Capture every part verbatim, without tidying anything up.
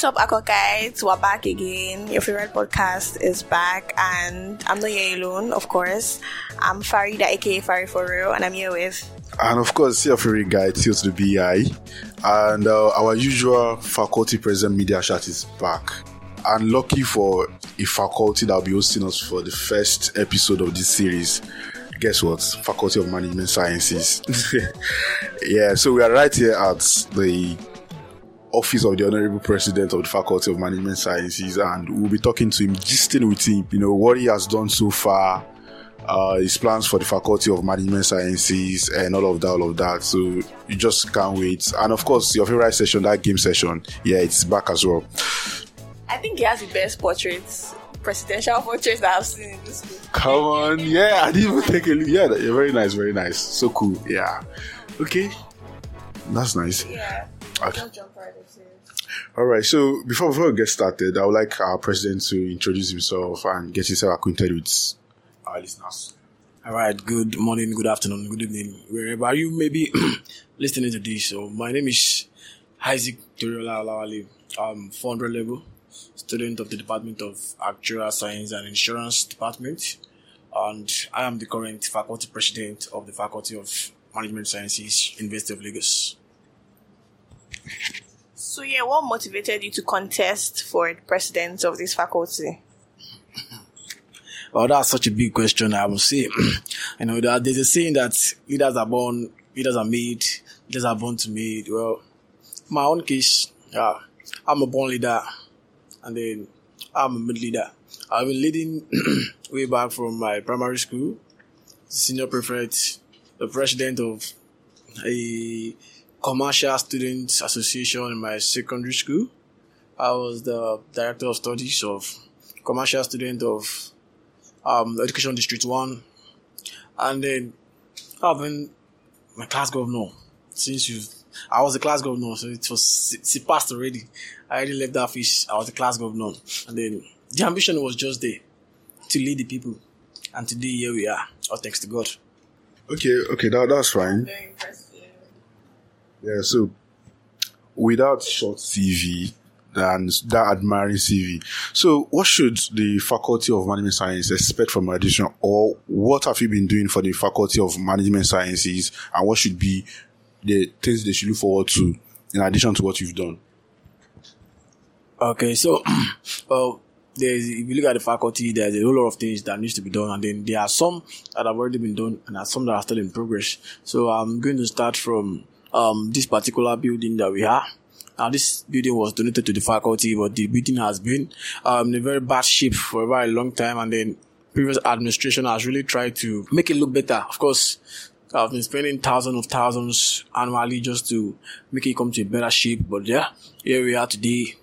What's up, Akokites? We're back again. Your favorite podcast is back, and I'm not here alone, of course. I'm Farida, aka Fari for real, and I'm here with. And of course, your favorite guy, T to the B I. And uh, our usual faculty president media chat is back. And lucky for a faculty that will be hosting us for the first episode of this series. Guess what? Faculty of Management Sciences. Yeah, so we are right here at the office of the Honorable President of the Faculty of Management Sciences, and we'll be talking to him, gisting with him, you know, what he has done so far, uh, his plans for the Faculty of Management Sciences, and all of that, all of that. So you just can't wait. And of course, your favorite session, that game session, yeah, it's back as well. I think he has the best portraits, presidential portraits that I've seen in this school. Come on, yeah, I didn't even take a look. Yeah, very nice, very nice. So cool, yeah. Okay, that's nice. Yeah. Okay. Don't jump right into it. All right, so before, before we get started, I would like our president to introduce himself and get himself acquainted with our listeners. All right, good morning, good afternoon, good evening, wherever you may be listening to this. So my name is Isaac Toriola Olawale. I'm four hundred level student of the Department of Actuarial Science and Insurance Department, and I am the current faculty president of the Faculty of Management Sciences, University of Lagos. So yeah, what motivated you to contest for the president of this faculty? Well, that's such a big question, I would say. You know, that there's a saying that leaders are born, leaders are made, leaders are born to made. Well, my own case, yeah, I'm a born leader, and then I'm a mid leader. I've been leading way back from my primary school, senior prefect, the president of a commercial students association in my secondary school. I was the director of studies of commercial student of um, education district one, and then I've been my class governor since you. I was the class governor, so it was it passed already. I already left the office. I was the class governor, and then the ambition was just there to lead the people, and today here we are. All thanks to God. Okay, okay, that that's fine. Very impressive. Yeah, so without short C V and that admiring C V, so what should the Faculty of Management Sciences expect from addition, or what have you been doing for the Faculty of Management Sciences, and what should be the things they should look forward to in addition to what you've done? Okay, so well, there's, if you look at the faculty, there's a whole lot of things that needs to be done, and then there are some that have already been done, and there are some that are still in progress. So I'm going to start from um this particular building that we have. Now, this building was donated to the faculty, but the building has been um in a very bad shape for a very long time, and then previous administration has really tried to make it look better. Of course, I've been spending thousands of thousands annually just to make it come to a better shape, but yeah, here we are today.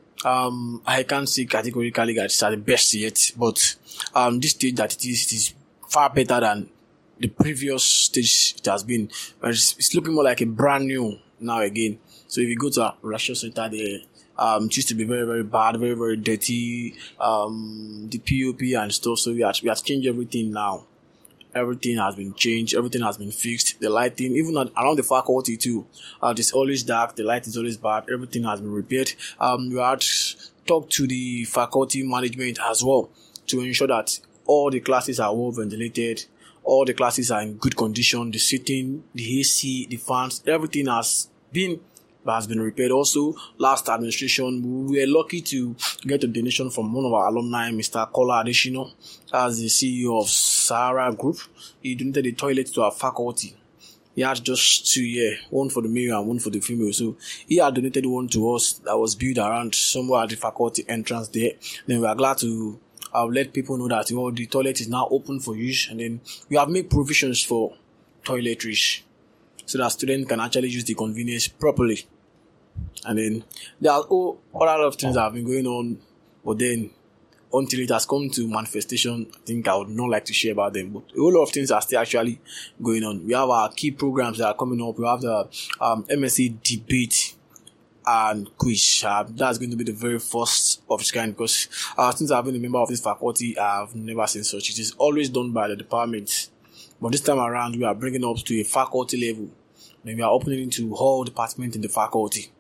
Um, I can't say categorically that it's at the best yet, but um, this stage that it is, it is far better than the previous stage it has been. It's, it's looking more like a brand new now again. So if you go to a Russia Center there, um, it used to be very, very bad, very, very dirty, um, the P O P and stuff. So we have, we have changed everything now. Everything has been changed. Everything has been fixed. The lighting, even around the faculty too, uh, it's always dark. The light is always bad. Everything has been repaired. Um, we had talked to the faculty management as well to ensure that all the classes are well ventilated. All the classes are in good condition. The seating, the A C, the fans, everything has been has been repaired. Also, last administration, we were lucky to get a donation from one of our alumni, Mister Kola Adeshino, as the C E O of Sahara Group. He donated a toilet to our faculty. He had just two, yeah, one for the male and one for the female. So he had donated one to us that was built around somewhere at the faculty entrance there. Then we are glad to uh, let people know that, you know, the toilet is now open for use, and then we have made provisions for toiletries so that students can actually use the convenience properly. And then there are all, all a lot of things that have been going on, but then until it has come to manifestation, I think I would not like to share about them. But a whole lot of things are still actually going on. We have our key programs that are coming up. We have the um, M S C debate and quiz. Uh, that's going to be the very first of its kind, because uh, since I've been a member of this faculty, I've never seen such. It is always done by the department. But this time around, we are bringing up to a faculty level. And we are opening into all departments in the faculty.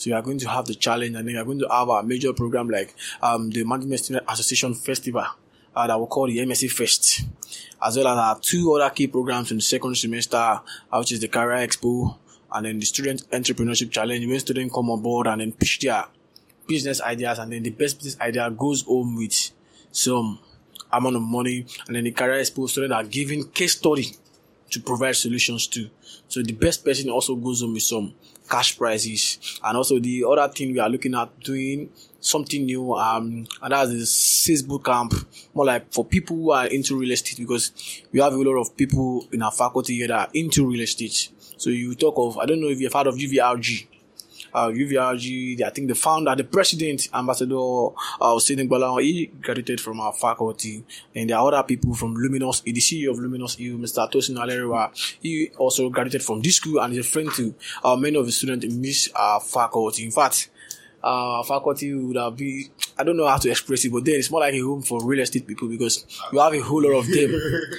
So you are going to have the challenge, and then you are going to have a major program like um, the Management Student Association Festival uh, that we call the M S C Fest, as well as our two other key programs in the second semester, uh, which is the Career Expo and then the Student Entrepreneurship Challenge, when students come on board and then pitch their business ideas, and then the best business idea goes home with some amount of money, and then the Career Expo students are given case study to provide solutions to. So the best person also goes home with some cash prizes. And also the other thing we are looking at doing something new, um, and that's the sales boot camp, more like for people who are into real estate, because we have a lot of people in our faculty here that are into real estate. So you talk of, I don't know if you've heard of U V R G. Uh, U V R G, I think the founder, the president, Ambassador uh, Hussein Bala, he graduated from our faculty. And there are other people from Luminous, the C E O of Luminous E U, Mister Tosin Alerewa, he also graduated from this school and is a friend to uh, many of the students in this uh, faculty. In fact, uh, faculty would have been, I don't know how to express it, but then it's more like a home for real estate people, because we have a whole lot of them.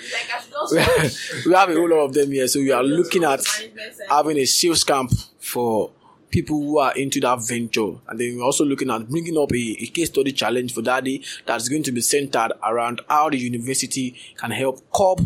We have a whole lot of them here, so we are looking at having a sales camp for people who are into that venture. And then we're also looking at bringing up a, a case study challenge for that day that's going to be centered around how the university can help curb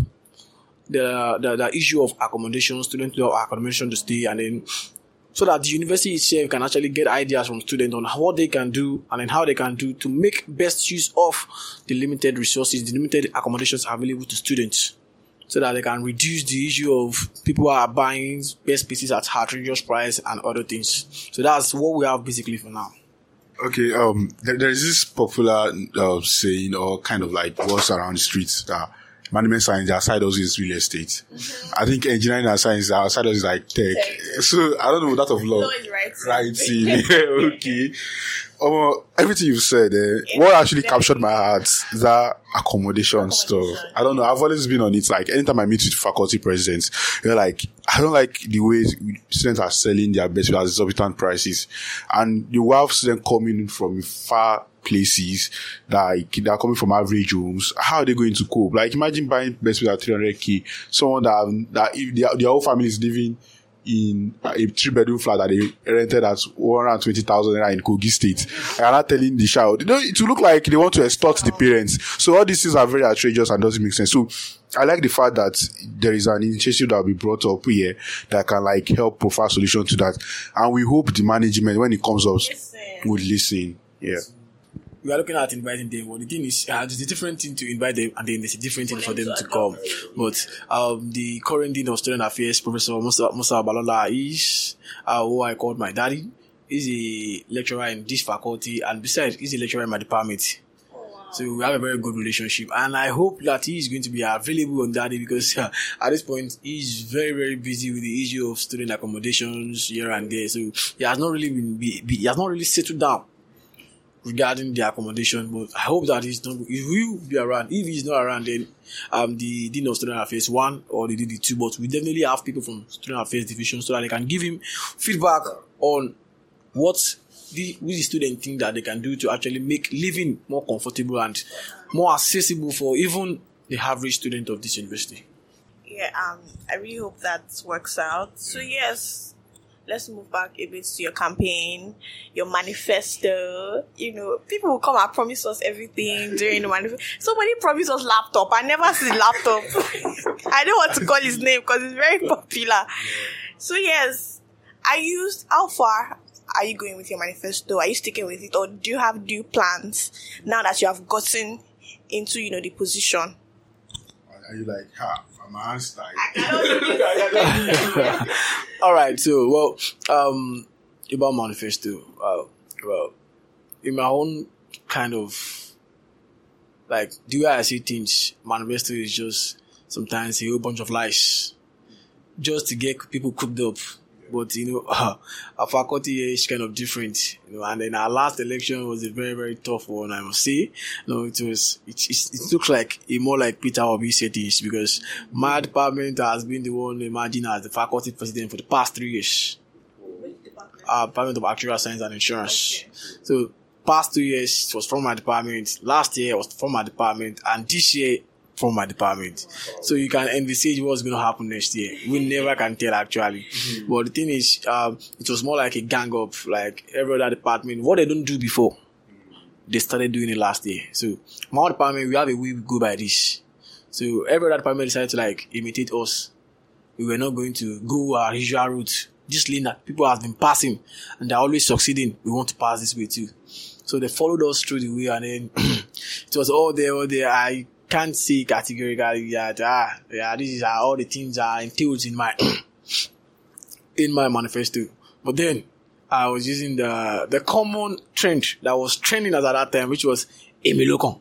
the, the, the issue of accommodation, students have accommodation to stay, and then so that the university itself can actually get ideas from students on what they can do and then how they can do to make best use of the limited resources, the limited accommodations available to students, so that they can reduce the issue of people who are buying best pieces at outrageous price and other things. So that's what we have basically for now. Okay, um, there, there is this popular uh, saying, or kind of like words around the streets, that management science, their side also is real estate. Mm-hmm. I think engineering and science, our side also is like tech. tech. So I don't know, that of law. No, it's right. Right. Okay. Um, everything you've said, eh, what actually captured my heart is that accommodation, accommodation stuff. I don't know. I've always been on it. Like, anytime I meet with faculty presidents, they're like, I don't like the way students are selling their best with exorbitant prices. And you have students coming from far places, like, they're coming from average homes. How are they going to cope? Like, imagine buying best with at three hundred k. Someone that, that if their, their whole family is living in a three-bedroom flat that they rented at one hundred twenty thousand naira in Kogi State. And are not telling the child, you know, it will look like they want to extort the parents. So all these things are very outrageous and doesn't make sense. So I like the fact that there is an initiative that will be brought up here that can like help provide solution to that. And we hope the management, when it comes up, listen. would listen. Yeah. We are looking at inviting them. Well, the thing is, uh, there's a different thing to invite them, and then there's a different thing for them to come. But um, the current dean of student affairs, Professor Musa, Musa Balola, is uh, who I called my daddy. He's a lecturer in this faculty, and besides, he's a lecturer in my department. Oh, wow. So we have a very good relationship, and I hope that he is going to be available on that day, because uh, at this point he's very, very busy with the issue of student accommodations here and there. So he has not really been, be, be, he has not really settled down regarding the accommodation, but I hope that he's not, he will be around. If he's not around, then um the Dean of Student Affairs one or the D D two, but we definitely have people from Student Affairs division so that they can give him feedback on what the with the student think that they can do to actually make living more comfortable and more accessible for even the average student of this university. Yeah, um, I really hope that works out. So yes, let's move back a bit to your campaign, your manifesto. You know, people will come and promise us everything during the manifesto. Somebody promised us laptop. I never see laptop. I don't want to call his name because it's very popular. So yes, are you, how far are you going with your manifesto? Are you sticking with it, or do you have new plans now that you have gotten into, you know, the position? Are you like, ha? My hands like. All right, so well, um, about manifesto, uh, well, in my own kind of like the way I see things, manifesto is just sometimes a whole bunch of lies, just to get people cooked up. But you know, uh, our faculty is kind of different, you know. And then our last election was a very, very tough one, I must say. You know, it was, it, it, it looks like a more like Peter Obi settings, because my department has been the one imagined as the faculty president for the past three years. Which department? Uh, Department of Actuarial Science and Insurance. Okay. So, past two years it was from my department. Last year it was from my department, and this year from my department. So you can envisage what's going to happen next year. We never can tell actually. Mm-hmm. But the thing is, um, it was more like a gang up, like every other department. What they don't do before, they started doing it last year. So my department, we have a way we go by this. So every other department decided to like imitate us. We were not going to go our usual route. This lane that people have been passing and they're always succeeding. We want to pass this way too. So they followed us through the way and then it was all there, all there. I can't say categorically that ah yeah this is how all the things are entailed in my in my manifesto. But then I was using the the common trend that was trending as at that time, which was Emilokon.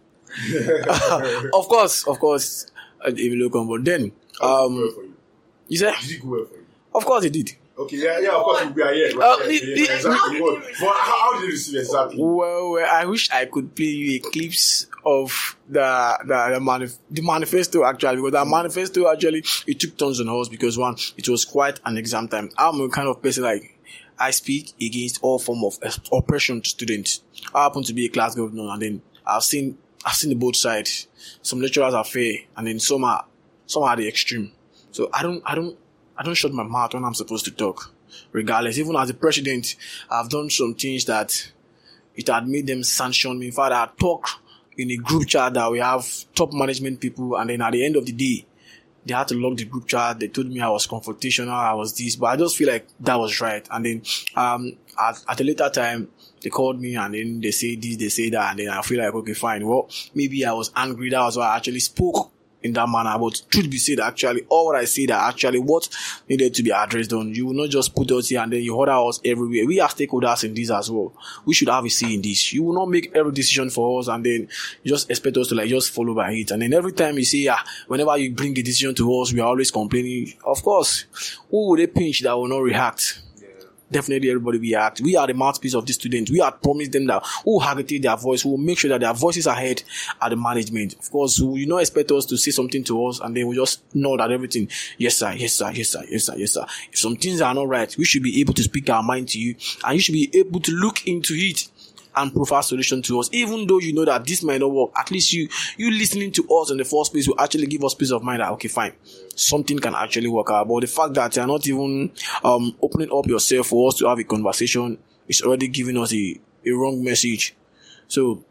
of course, of course, uh, Emilokon. But then um, you? you said did it go well for you? Of course it did. Okay, yeah, yeah, of course we are here. Uh, yeah, yeah, yeah, exactly. But how, how did you receive exactly? Well, well, I wish I could play you a clips of the the the, manif- the manifesto actually, because that manifesto actually it took tons on us because one, it was quite an exam time. I'm a kind of person like I speak against all form of oppression to students. I happen to be a class governor, and then I've seen I've seen the both sides. Some lecturers are fair, and then some are some are the extreme. So I don't I don't. I don't shut my mouth when I'm supposed to talk. Regardless, even as a president, I've done some things that it had made them sanction me. In fact, I talk in a group chat that we have top management people, and then at the end of the day, they had to lock the group chat. They told me I was confrontational, I was this, but I just feel like that was right. And then um, at, at a later time, they called me and then they say this, they say that, and then I feel like, okay, fine. Well, maybe I was angry. That was why I actually spoke in that manner. But truth be said, actually, all what I said are actually what needed to be addressed on. You will not just put us here and then you order us everywhere. We are stakeholders in this as well. We should have a say in this. You will not make every decision for us and then you just expect us to like just follow by it. And then every time you say, yeah, whenever you bring a decision to us, we are always complaining. Of course, who would they pinch that will not react? Definitely everybody will act. We are the mouthpiece of the students. We have promised them that we will agitate their voice. We will make sure that their voices are heard at the management. Of course, we will not expect us to say something to us and then we just nod at everything. Yes, sir. Yes, sir. Yes, sir. Yes, sir. Yes, sir. If some things are not right, we should be able to speak our mind to you and you should be able to look into it and provide solution to us. Even though you know that this might not work, at least you, you listening to us in the first place will actually give us peace of mind that, okay, fine, something can actually work out. But the fact that you're not even um, opening up yourself for us to have a conversation is already giving us a, a wrong message. So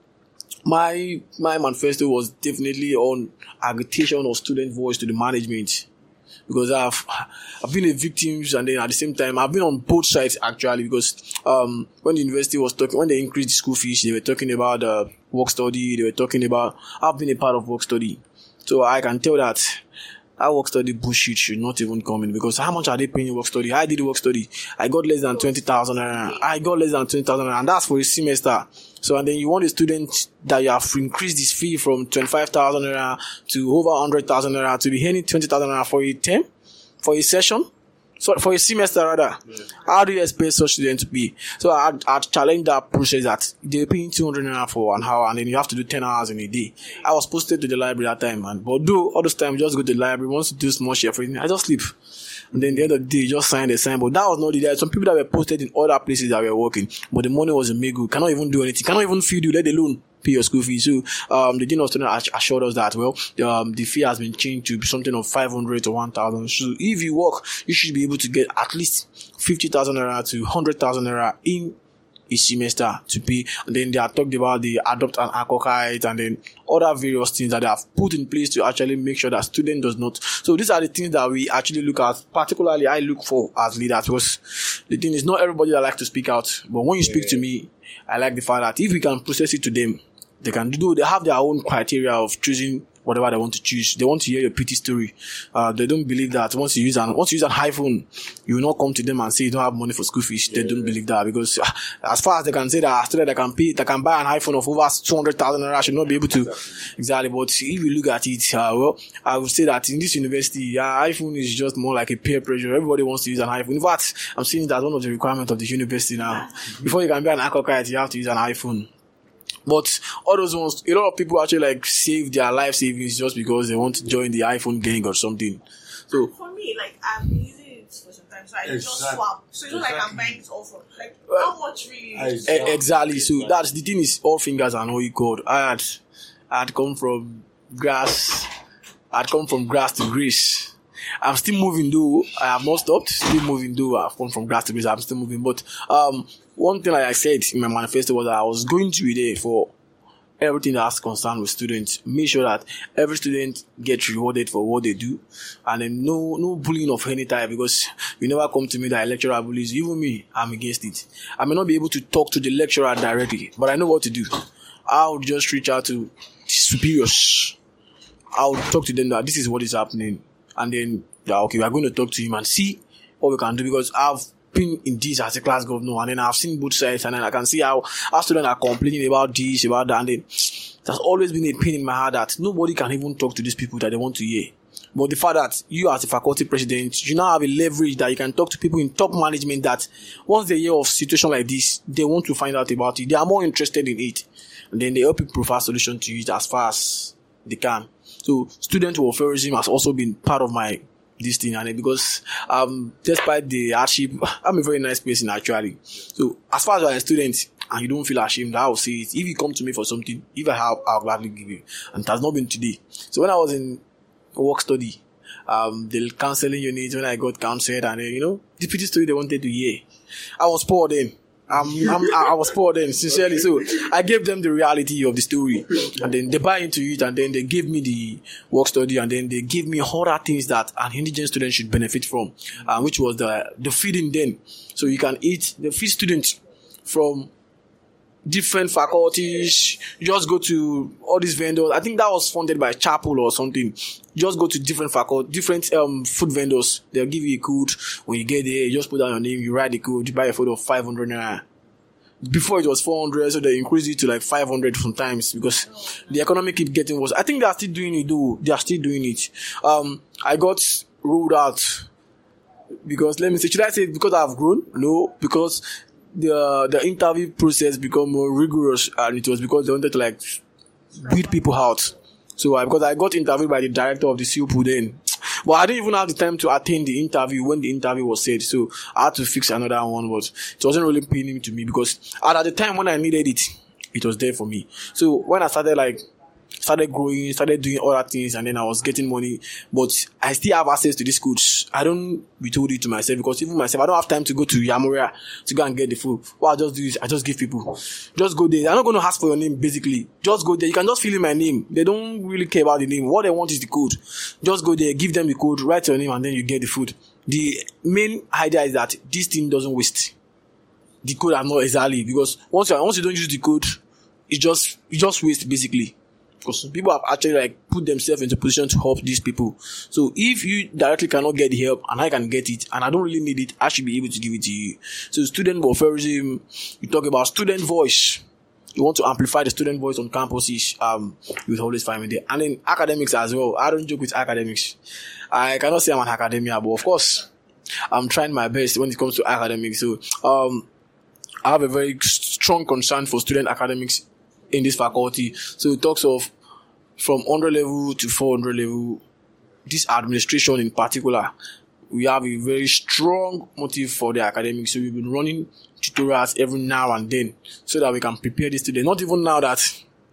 my my manifesto was definitely on agitation of student voice to the management. Because I've I've been a victim and then at the same time I've been on both sides actually, because um when the university was talking, when they increased the school fees, they were talking about uh, work study, they were talking about I've been a part of work study. So I can tell that that work study bullshit should not even come in, because how much are they paying work study? I did work study. I got less than twenty thousand naira. I got less than twenty thousand naira, and that's for a semester. So, and then you want a student that you have increased this fee from twenty-five thousand naira to over one hundred thousand naira to be earning twenty thousand naira for a term, for a session, so for a semester rather. Yeah. How do you expect such students to be? So I I challenged that process that they're paying two hundred naira for an hour and then you have to do ten hours in a day. I was posted to the library that time, man. But do all this time, just go to the library, once to do small share for everything, I just sleep. And then the end of the day, just sign the sign. But that was not the day. Some people that were posted in other places that were working, but the money wasn't made good. Cannot even do anything. Cannot even feed you, let alone pay your school fees. So, um, the dean of students assured us that, well, um, the fee has been changed to something of five hundred to one thousand. So, if you work, you should be able to get at least fifty thousand naira to one hundred thousand naira in a semester to pay. And then they are talked about the adopt an alcohol and then other various things that they have put in place to actually make sure that student does not. So these are the things that we actually look at, particularly I look for as leaders, because the thing is not everybody that likes to speak out, but when you speak to me, I like the fact that if we can process it to them, they can do, they have their own criteria of choosing whatever they want to choose. They want to hear your pity story. Uh, they don't believe that once you use an, once you use an iPhone, you will not come to them and say you don't have money for school fees. Yeah, they don't yeah. believe that, because uh, as far as they can say that a student that can pay, that can buy an iPhone of over two hundred thousand naira should not be able to. Exactly. exactly. But if you look at it, uh, well, I would say that in this university, uh, iPhone is just more like a peer pressure. Everybody wants to use an iPhone. In fact, I'm seeing that one of the requirements of the university now. Before you can be an alcohol, you have to use an iPhone. But all those ones, a lot of people actually like save their life savings just because they want to join the iPhone gang or something. So for me, like I've been using it for some time, so I exactly. just swap. So it's not exactly. like I'm buying it all from like how much really? Exactly. exactly. So that's the thing is all fingers are not equal. I had I had come from grass I'd come from grass to grace. I'm still moving though. I have not stopped. Still moving though. I've come from grass to grace. I'm still moving. But um, one thing like I said in my manifesto was that I was going to be there for everything that has concern with students. Make sure that every student gets rewarded for what they do, and then no no bullying of any type, because you never come to me that a lecturer bullies. Even me, I'm against it. I may not be able to talk to the lecturer directly, but I know what to do. I'll just reach out to superiors. I'll talk to them that this is what is happening, and then yeah, okay, we are going to talk to him and see what we can do, because I've been in this as a class governor, and then I've seen both sides, and then I can see how our students are complaining about this, about that, and then there's always been a pain in my heart that nobody can even talk to these people that they want to hear. But the fact that you as a faculty president, you now have a leverage that you can talk to people in top management that once they hear of situation like this, they want to find out about it. They are more interested in it. And then they help you provide solution to it as far as they can. So student welfareism has also been part of my this thing, and because um despite the hardship, I'm a very nice person actually. So as far as you're a student and you don't feel ashamed, I will say it. If you come to me for something, if I have, I'll gladly give you. And it has not been today. So when I was in work study, um the counseling unit, when I got counseled, and then, you know, the pretty story they wanted to hear, I was poor then. Um, I'm, I was poor then, sincerely. So I gave them the reality of the story, and then they buy into it, and then they gave me the work study, and then they gave me other things that an indigent student should benefit from, uh, which was the the feeding then. So you can eat the feed students from different faculties. You just go to all these vendors. I think that was funded by Chapel or something. You just go to different faculty, different um food vendors. They'll give you a code. When you get there, you just put down your name, you write the code, you buy a food of five hundred naira. Before it was four hundred, so they increased it to like five hundred sometimes, because the economy keep getting worse. I think they are still doing it though. They are still doing it. Um, I got ruled out because, let me say, should I say because I've grown? No, because the the interview process become more rigorous, and it was because they wanted to like beat people out. So uh, because I got interviewed by the director of the C U P then, but I didn't even have the time to attend the interview when the interview was said. So I had to fix another one, but it wasn't really paining to me, because at the time when I needed it, it was there for me. So when I started like started growing, started doing other things, and then I was getting money, but I still have access to these codes. I don't withhold it to myself, because even myself, I don't have time to go to Yamuria to go and get the food. What I just do is I just give people. Just go there. I'm not going to ask for your name, basically. Just go there. You can just fill in my name. They don't really care about the name. What they want is the code. Just go there, give them the code, write your name, and then you get the food. The main idea is that this thing doesn't waste. The code I'm not exactly, because once you, once you don't use the code, it just, it just waste basically. Because people have actually like put themselves into position to help these people. So if you directly cannot get the help and I can get it and I don't really need it, I should be able to give it to you. So student welfareism, you talk about student voice. You want to amplify the student voice on campuses, um, you will always find me there. And then academics as well. I don't joke with academics. I cannot say I'm an academia, but of course, I'm trying my best when it comes to academics. So, um, I have a very strong concern for student academics in this faculty. So it talks of from one hundred level to four hundred level, this administration in particular, we have a very strong motive for the academics. So we've been running tutorials every now and then so that we can prepare the students. Not even now that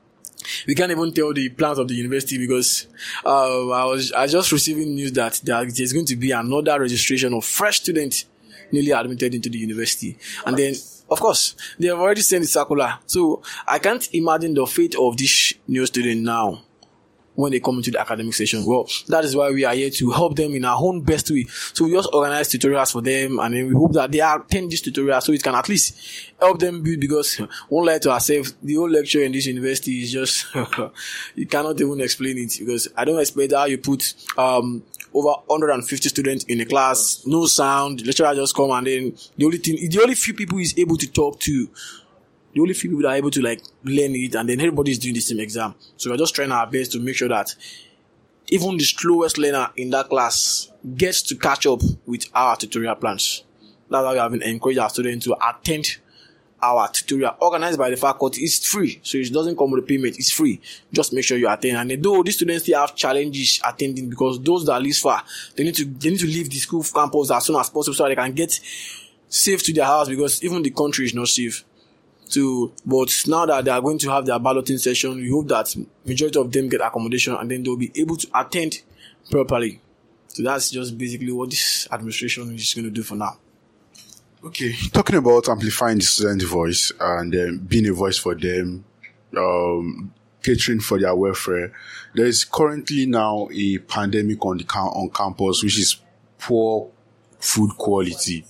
we can't even tell the plans of the university, because uh, I was I just receiving news that there's going to be another registration of fresh students newly admitted into the university. And then, of course, they have already sent the circular. So I can't imagine the fate of this new student now when they come into the academic session. Well, that is why we are here to help them in our own best way. So we just organize tutorials for them, and then we hope that they attend this tutorial so it can at least help them build, because one lie to ourselves, the whole lecture in this university is just, you cannot even explain it, because I don't expect how you put um over one hundred fifty students in a class, no sound, the lecturer just come, and then the only thing, the only few people he's able to talk to, the only few people that are able to like learn it, and then everybody is doing the same exam. So we're just trying our best to make sure that even the slowest learner in that class gets to catch up with our tutorial plans. That's why we have been encouraged our students to attend our tutorial organized by the faculty. It's free, so it doesn't come with a payment. It's free. Just make sure you attend. And though these students still have challenges attending, because those that live far, they need to they need to leave the school campus as soon as possible so they can get safe to their house, because even the country is not safe. So, but now that they are going to have their balloting session, we hope that majority of them get accommodation, and then they'll be able to attend properly. So that's just basically what this administration is going to do for now. Okay, talking about amplifying the student voice and um, being a voice for them, um, catering for their welfare, there is currently now a pandemic on the cam- on campus, which is poor food quality.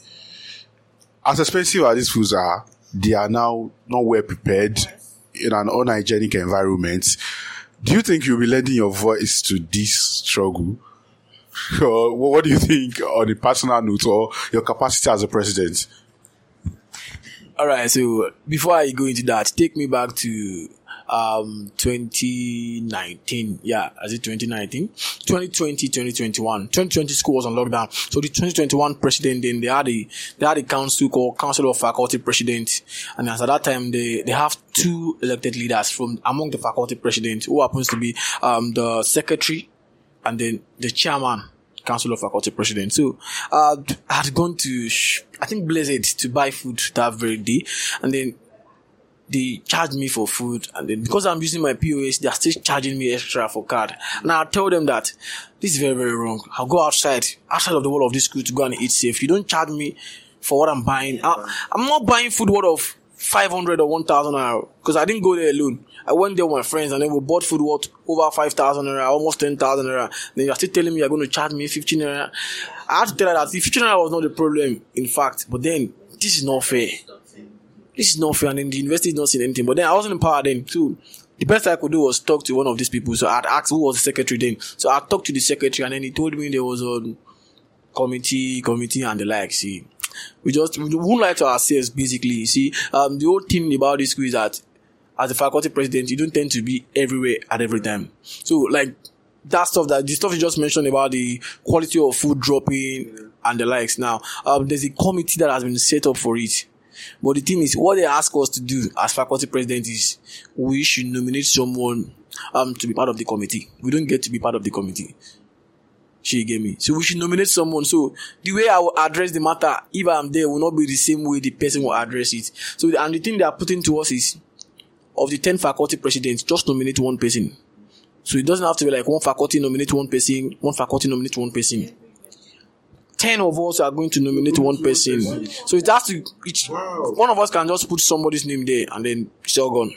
As expensive as these foods are, they are now not well prepared in an unhygienic environment. Do you think you'll be lending your voice to this struggle? Or what do you think on a personal note or your capacity as a president? All right, so before I go into that, take me back to um twenty nineteen. Yeah, is it twenty nineteen? twenty twenty, twenty twenty-one. twenty twenty school was on lockdown. So the twenty twenty-one president, then they had a they had a council called Council of Faculty President. And as at that time, they, they have two elected leaders from among the faculty presidents, who happens to be um the secretary and then the chairman, Council of Faculty President. So uh, I had gone to, I think, Blessed to buy food that very day. And then they charged me for food. And then because I'm using my P O S, they're still charging me extra for card. And I tell them that this is very, very wrong. I'll go outside, outside of the wall of this school to go and eat safe. You don't charge me for what I'm buying. I, I'm not buying food worth of five hundred or one thousand naira because I didn't go there alone. I went there with my friends and then we bought food worth over five thousand naira, almost ten thousand naira. Then you're still telling me you're going to charge me fifteen naira. I had to tell her that fifteen naira was not the problem, in fact. But then, this is not fair. This is not fair. And then the university is not saying anything. But then I wasn't in power then too. The best I could do was talk to one of these people. So I'd asked who was the secretary then. So I talked to the secretary and then he told me there was a committee, committee and the like. See, we just, we won't lie to ourselves basically. See, um, the whole thing about this school is that as a faculty president, you don't tend to be everywhere at every time. So, like, that stuff, that the stuff you just mentioned about the quality of food dropping and the likes. Now, um, there's a committee that has been set up for it. But the thing is, what they ask us to do as faculty president is we should nominate someone um to be part of the committee. We don't get to be part of the committee. She gave me. So we should nominate someone. So the way I will address the matter, if I'm there, will not be the same way the person will address it. So, and the thing they are putting to us is, of the ten faculty presidents, just nominate one person. So it doesn't have to be like one faculty nominate one person, one faculty nominate one person. Ten of us are going to nominate one person. So it has to, each, one of us can just put somebody's name there and then it's all gone.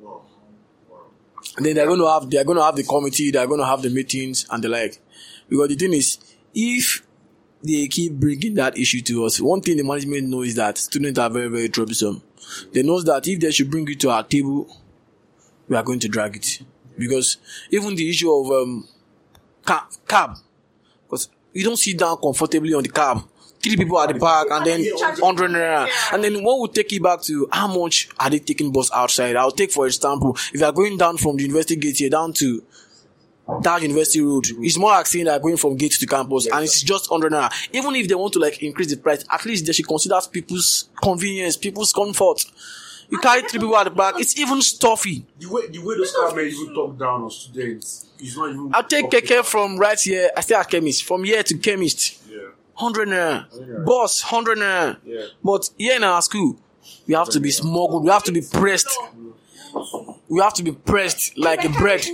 And then they're going to have, they're going to have the committee, they're going to have the meetings and the like. Because the thing is, if they keep bringing that issue to us, one thing the management knows is that students are very, very troublesome. They know that if they should bring it to our table, we are going to drag it. Because even the issue of um, cab, cab, because you don't sit down comfortably on the cab. Three people at the park and then one hundred naira. And then what will take you back to how much are they taking bus outside? I'll take, for example, if you are going down from the university gate here down to that university road, it's more like saying they're going from gate to campus and it's just one hundred naira. Even if they want to like increase the price, at least they should consider people's convenience, people's comfort. You carry three people at the back, it's even stuffy. The way the way those car men even talk down on students is not even. I take keke from right here, I stay at chemist, from here to chemist. Yeah. one hundred naira. Yeah. Bus, one hundred naira. Yeah. But here in our school, we have to be smuggled, we have to be pressed. We have to be pressed like a bread.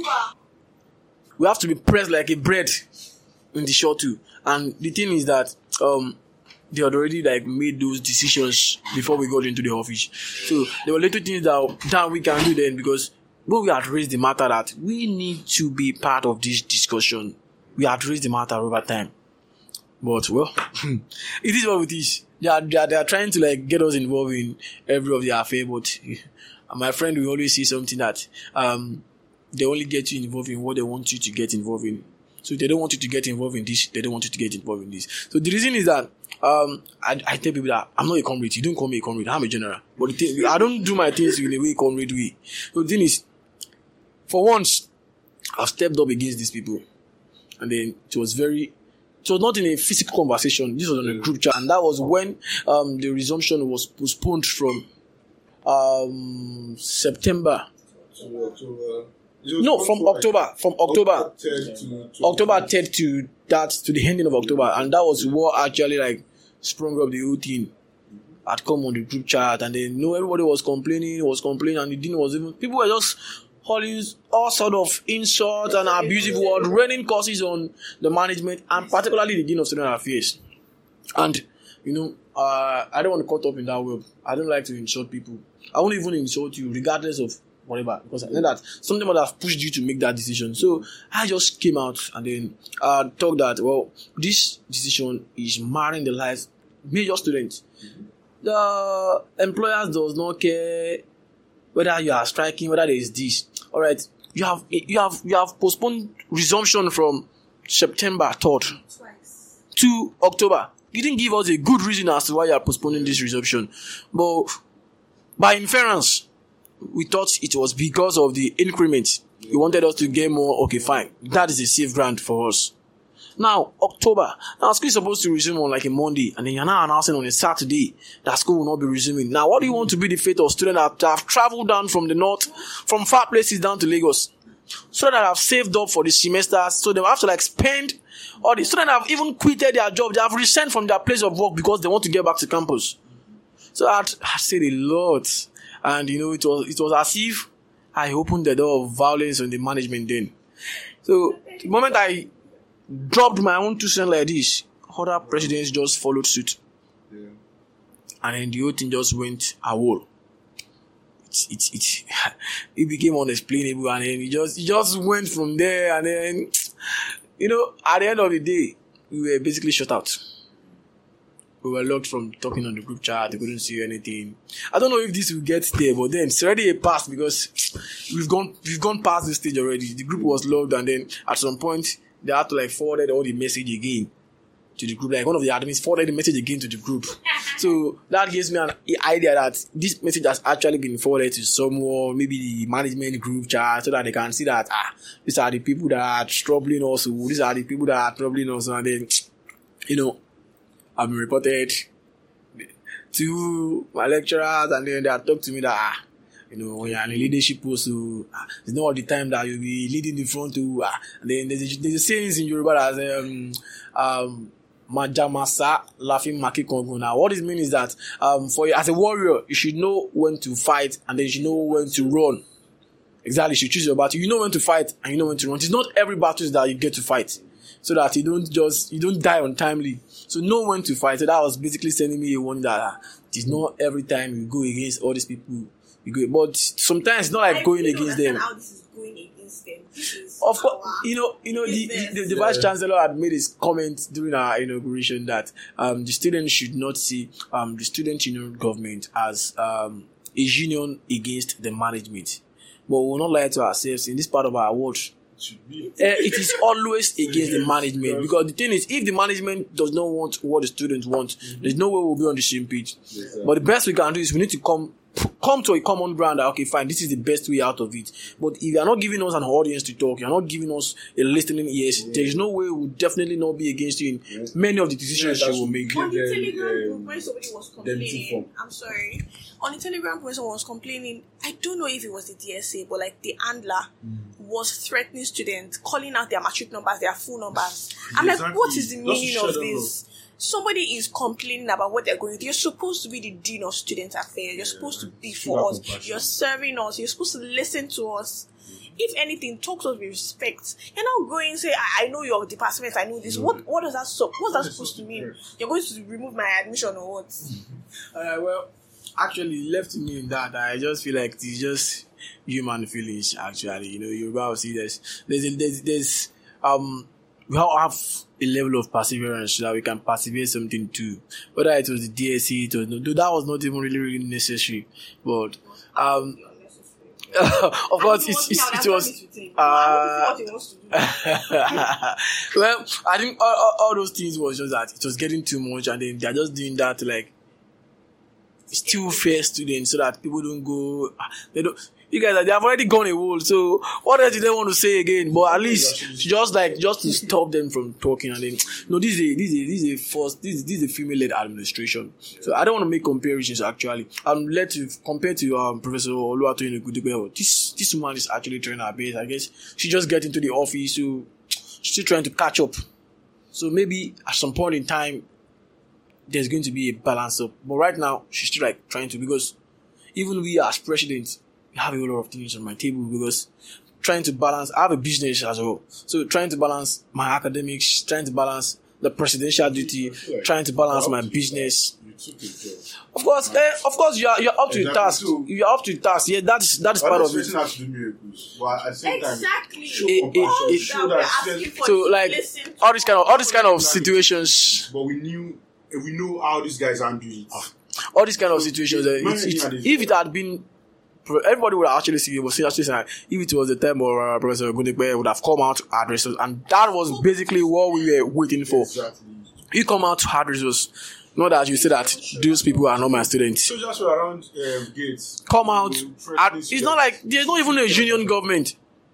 We have to be pressed like a bread in the shuttle. And the thing is that um, they had already like made those decisions before we got into the office. So there were little things that, that we can do then, because when we had raised the matter that we need to be part of this discussion, we had raised the matter over time. But well, it is what it is. They are, they are, they are trying to like get us involved in every of their affair, but my friend will always say something that um, they only get you involved in what they want you to get involved in. So if they don't want you to get involved in this, they don't want you to get involved in this. So the reason is that um, I, I tell people that I'm not a comrade. You don't call me a comrade. I'm a general. But the thing, I don't do my things in a way comrade way. So the thing is, for once, I've stepped up against these people. And then it was very, it was not in a physical conversation. This was on a group chat. And that was when um, the resumption was postponed from um, September. No, from October. From October. October third to that, to the ending of October. And that was what actually like sprung up the whole thing. I'd come on the group chat and then, no, everybody was complaining, was complaining, and the thing was even, people were just hurling all sort of insults and abusive words, raining curses on the management and particularly the Dean of Student Affairs. And, you know, uh, I don't want to cut up in that web. I don't like to insult people. I won't even insult you regardless of whatever, because I know that something might have pushed you to make that decision. So I just came out and then uh, talked that, well, this decision is marring the lives of major students. The employers does not care whether you are striking, whether there is this. All right, you have you have you have postponed resumption from September third Twice. to October. You didn't give us a good reason as to why you are postponing this resumption, but by inference, we thought it was because of the increment. You wanted us to get more. Okay, fine. That is a safe ground for us. Now, October. Now, school is supposed to resume on like a Monday, and then you're now announcing on a Saturday that school will not be resuming. Now, what do you want to be the fate of students that have traveled down from the north, from far places down to Lagos, so that have saved up for the semester, so they have to like spend, or the students have even quitted their job, they have resigned from their place of work because they want to get back to campus. So I I said a lot, and you know, it was it was as if I opened the door of violence on the management then. So the moment I dropped my own two cents like this, other presidents just followed suit. Yeah. And then the whole thing just went a wall. It, it, it, it became unexplainable, and then it just, it just went from there, and then, you know, at the end of the day, we were basically shut out. We were locked from talking on the group chat. They couldn't see anything. I don't know if this will get there, but then it's already a past because we've gone, we've gone past this stage already. The group was locked, and then at some point, they had to like forward all the message again to the group. Like one of the admins forwarded the message again to the group. So that gives me an idea that this message has actually been forwarded to someone, maybe the management group chat, so that they can see that, ah, these are the people that are troubling us. These are the people that are troubling us. And then, you know, I've been reported to my lecturers, and then they have talked to me that, ah, you know, when you're in a leadership post, so, ah, it's not all the time that you'll be leading the front to, ah, and then there's a, there's a saying in Yoruba that um, um, Majamasa laughing Maki Kongo. Now, what it means is that, um, for you, as a warrior, you should know when to fight, and then you should know when to run. Exactly, you should choose your battle. You know when to fight, and you know when to run. It's not every battle that you get to fight, so that you don't just, you don't die untimely. So know when to fight. So that was basically sending me a warning that, ah, it's not every time you go against all these people. You go, but sometimes it's not like I going against them. How this is going against them. This is of course, you know, you know, the, the, the, the vice chancellor had made his comment during our inauguration that um, the students should not see um, the student union government as um, a union against the management. But we will not lie to ourselves in this part of our world. Uh, it is always against the management, because the thing is, if the management does not want what the students want, mm-hmm. there's no way we'll be on the same page. Yes, but the best we can do is we need to come come to a common ground that, okay, fine, this is the best way out of it. But if you're not giving us an audience to talk, you're not giving us a listening ears, yeah. there is no way we'll definitely not be against you in yes. many of the decisions yeah, you will make. On the Telegram group, when somebody was complaining, I'm sorry, on the Telegram group, when someone was complaining, I don't know if it was the D S A, but like the handler mm. was threatening students, calling out their matric numbers, their full numbers. I'm exactly. like, what is the meaning of this? Somebody is complaining about what they're going through. You're supposed to be the dean of student affairs. You're supposed to be for us. You're serving us. You're supposed to listen to us. If anything, talk to us with respect. You're not going to say, I, I know your department, I know this. No. What what does that so what's that supposed to mean? You're going to remove my admission or what? Uh, well, actually, left to me in that, I just feel like it's just human feelings, actually. You know, you're about to see this. There's, there's, there's, um, we all have a level of perseverance so that we can persevere something too. Whether it was the D S C, it was no, that was not even really, really necessary. But, um, of course, it's, it's, it was, uh, well, I think all, all, all those things was just that it was getting too much, and then they're just doing that to like still fair students so that people don't go, they don't, you guys, they have already gone a wall, so what else do they want to say again? But at least just like just to stop them from talking, and then no, this is a this is a, this is a first this this is a female-led administration. So I don't want to make comparisons. Actually, I'm led to compare to um, Professor Oluwatoyin Ogundigbe. This this woman is actually trying her best. I guess she just get into the office, so she's still trying to catch up. So maybe at some point in time, there's going to be a balance up. But right now, she's still like trying to, because even we as president, I have a lot of things on my table because trying to balance, I have a business as well. So trying to balance my academics, trying to balance the presidential duty, trying to balance my business. You took a job. Of course, eh, of course, you are, you're up to the Exactly. task. So- You're up to the task. Yeah, that's, that's part of it. Person has to do miracles, but at the same Exactly. time, show It- it- compassion, it- show That we're that. asking for So you to like, listen to all this kind of, all this kind of Exactly. situations, But we knew, we know how these guys handle it. all these kind of situations, eh, Man, it's, it's, yeah, this- if it had been, everybody would actually see it, was actually saying, if it was the time of uh, Professor Gundepe would have come out to address us, and that was basically what we were waiting for. Exactly. You come out to address us, not that you say that those people are not my students. Soldiers were around um, gates. Come out, You know, and press it's not like there's not even a union government.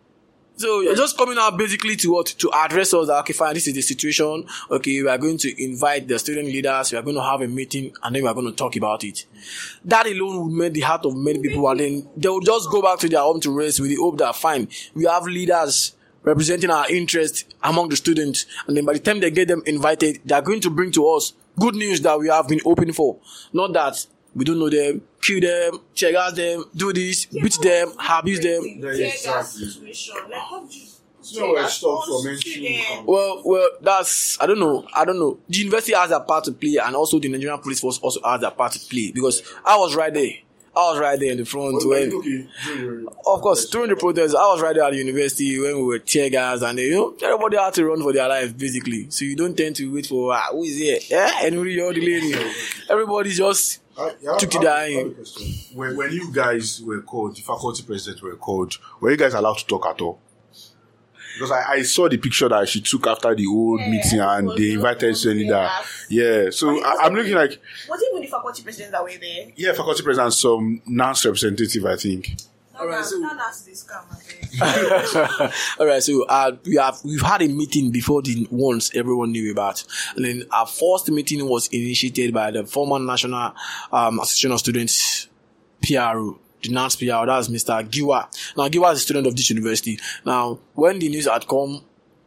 So you're just coming out basically to what? To address us that, okay, fine, this is the situation. Okay, we are going to invite the student leaders. We are going to have a meeting and then we are going to talk about it. That alone would melt the heart of many people and then they will just go back to their home to rest with the hope that, fine, we have leaders representing our interest among the students. And then by the time they get them invited, they are going to bring to us good news that we have been hoping for. Not that we don't know them, kill them, check out them, do this, beat them, abuse them. Yeah, Tear gas exactly. situation. Like, how do you You know, we're tear stopped gas from on entering. students? Well, well, that's, I don't know, I don't know. The university has a part to play and also the Nigerian police force also has a part to play because I was right there. I was right there in the front Well, when, okay, during- of course, during the protest, I was right there at the university when we were tear gas and, you know, everybody had to run for their life, basically. So you don't tend to wait for, ah, who is here? Yeah, Henry, you're the lady. Everybody just I- I- took it I- down. I have a question. When, when you guys were called, the faculty presidents were called, were you guys allowed to talk at all? Because I, I saw the picture that she took after the old Yeah, meeting and was they the invited old student leader. leaders. Yeah, so I, I'm looking like, Was it even the faculty presidents that were there? yeah, faculty president, some N A S representative, I think. All right, so- don't ask this scam again. all right, so uh, we have we've had a meeting before the ones everyone knew about, and then our first meeting was initiated by the former National um, Association of Students P R O, the N A S P R O. That's Mister Giwa. Now Giwa is a student of this university. Now, when the news had come,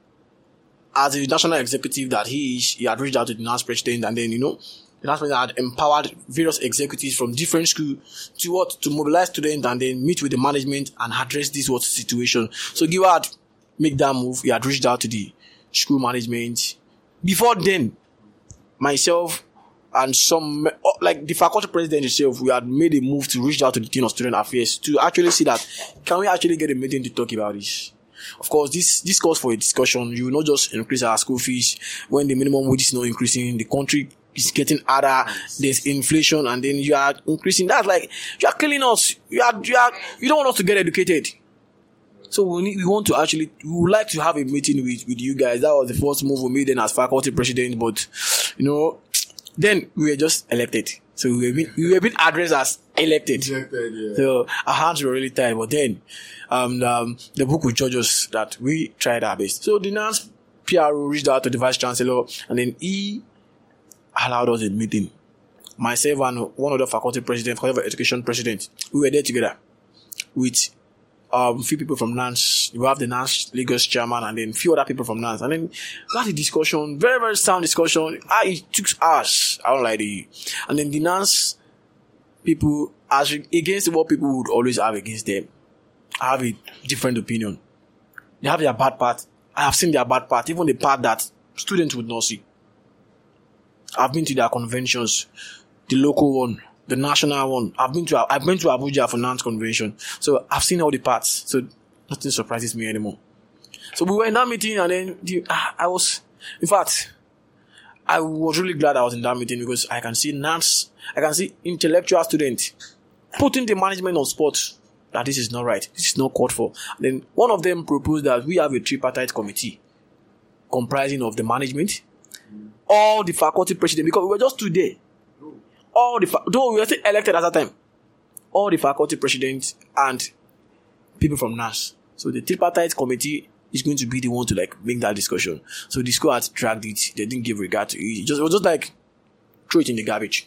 as a national executive that he is, he had reached out to the N A S president, and then you know. The N A S president had empowered various executives from different schools to what to mobilize students and then meet with the management and address this what situation. So Giwa had make that move. He had reached out to the school management. Before then, myself and some like the faculty president itself, we had made a move to reach out to the Dean of Student Affairs to actually see that can we actually get a meeting to talk about this. Of course, this this calls for a discussion. You will not just increase our school fees when the minimum wage is not increasing. The country is getting harder. There's inflation, and then you are increasing. That's like you are killing us. You are you are you don't want us to get educated. So we need, we want to actually we would like to have a meeting with with you guys. That was the first move we made then as faculty president. But you know, then we were just elected. So we were being, we were being addressed as elected. Rejected, yeah. So our hands were really tied. But then um, um, the book will judge us that we tried our best. So the N A S P R O reached out to the vice chancellor, and then he allowed us a meeting. Myself and one of the faculty president, faculty of education president, we were there together with um few people from N A S. You have the N A S Lagos chairman and then few other people from N A S. And then we had a discussion, very, very sound discussion. Ah, it took hours. I don't like the and then the N A S people, as against what people would always have against them, have a different opinion. They have their bad part. I have seen their bad part, even the part that students would not see. I've been to their conventions, the local one, the national one. I've been to I've been to Abuja for N A S convention, so I've seen all the parts. So nothing surprises me anymore. So we were in that meeting, and then the, I was, in fact, I was really glad I was in that meeting because I can see N A S, I can see intellectual students putting the management on spot that this is not right, this is not called for. And then one of them proposed that we have a tripartite committee comprising of the management, all the faculty president, because we were just two there. All the fa- though we were still elected at that time, all the faculty presidents and people from N A S. So the tripartite committee is going to be the one to like make that discussion. So the school had dragged it; they didn't give regard to it. It, just, it was just like throw it in the garbage.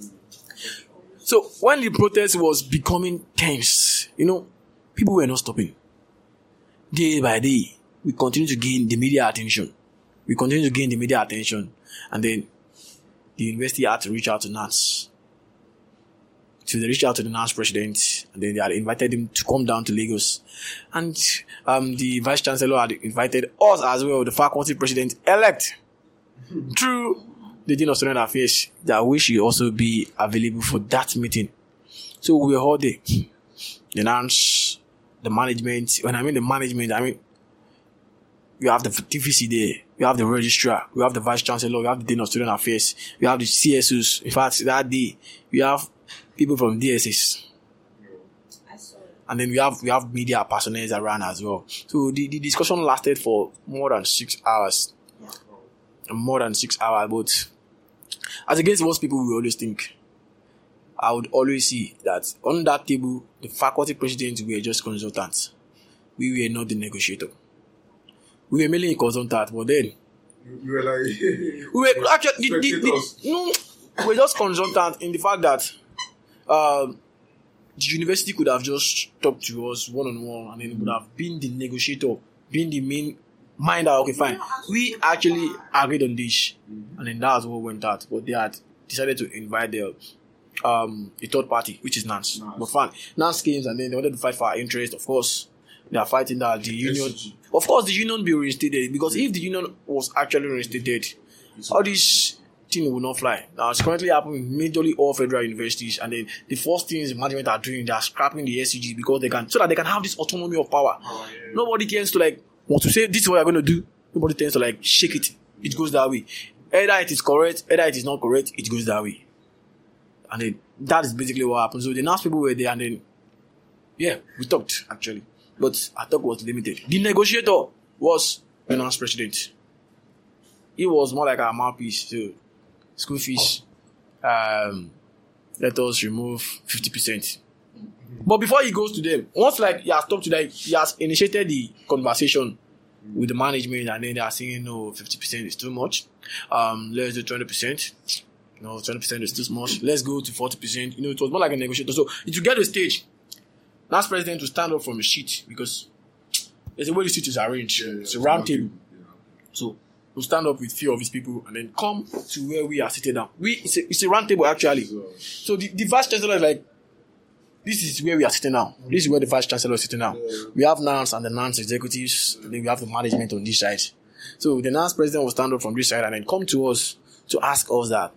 So when the protest was becoming tense, you know, people were not stopping. Day by day, we continue to gain the media attention. We continue to gain the media attention, and then the university had to reach out to N A S. So they reached out to the N A S president, And then they had invited him to come down to Lagos. And um, the Vice Chancellor had invited us as well, the faculty president-elect, through the Dean of Student Affairs, that we should also be available for that meeting. So we were all there. The announce the management. When I mean the management, I mean we have the T V C there, we have the registrar, we have the Vice Chancellor, we have the Dean of Student Affairs, we have the C S Os. In fact, that day, we have people from D S S. And then we have we have media personnel around as well. So the, the discussion lasted for more than six hours. More than six hours. But as against most people, we always think, I would always see that on that table, the faculty presidents were just consultants. We were not the negotiator. We were merely a consultant, but then You, you were like, we were actually the, the, the, no, we were just consultants in the fact that um, the university could have just talked to us one on one, and then would have been the negotiator, been the main mind that okay, fine. We actually agreed on this, and then that's what went out. But they had decided to invite the um the third party, which is Nance. Nice. But fine, Nance came and then they wanted to fight for our interest. Of course, they are fighting that the union. Of course, the union be reinstated, because if the union was actually reinstated, all this thing will not fly. Now, it's currently happening in majorly all federal universities, and then the first things the management are doing, they are scrapping the S C G because they can, so that they can have this autonomy of power. Oh, yeah, yeah. Nobody tends to like want to say this is what you're going to do. Nobody tends to like shake it. It goes that way. Either it is correct, either it is not correct. It goes that way, and then that is basically what happened. So the Nance people were there, and then yeah, we talked actually. But our talk was limited. The negotiator was the Nance president. He was more like our mouthpiece. So, school fees, um, let us remove fifty percent. But before he goes to them, once like he has talked to them, he has initiated the conversation with the management, and then they are saying, no, fifty percent is too much. Um, let's do twenty percent. No, twenty percent is too much. Let's go to forty percent. You know, it was more like a negotiator. So, to get the stage, Nance president to stand up from the seat, because there's a way the seat is arranged. Yeah, yeah, it's a round table. Yeah. So we'll stand up with few of his people and then come to where we are sitting down. We it's a, it's a round table actually. So the, the vice chancellor is like, this is where we are sitting now. This is where the vice chancellor is sitting now. Yeah. We have Nance and the Nance executives, and then we have the management on this side. So the Nance president will stand up from this side and then come to us to ask us that,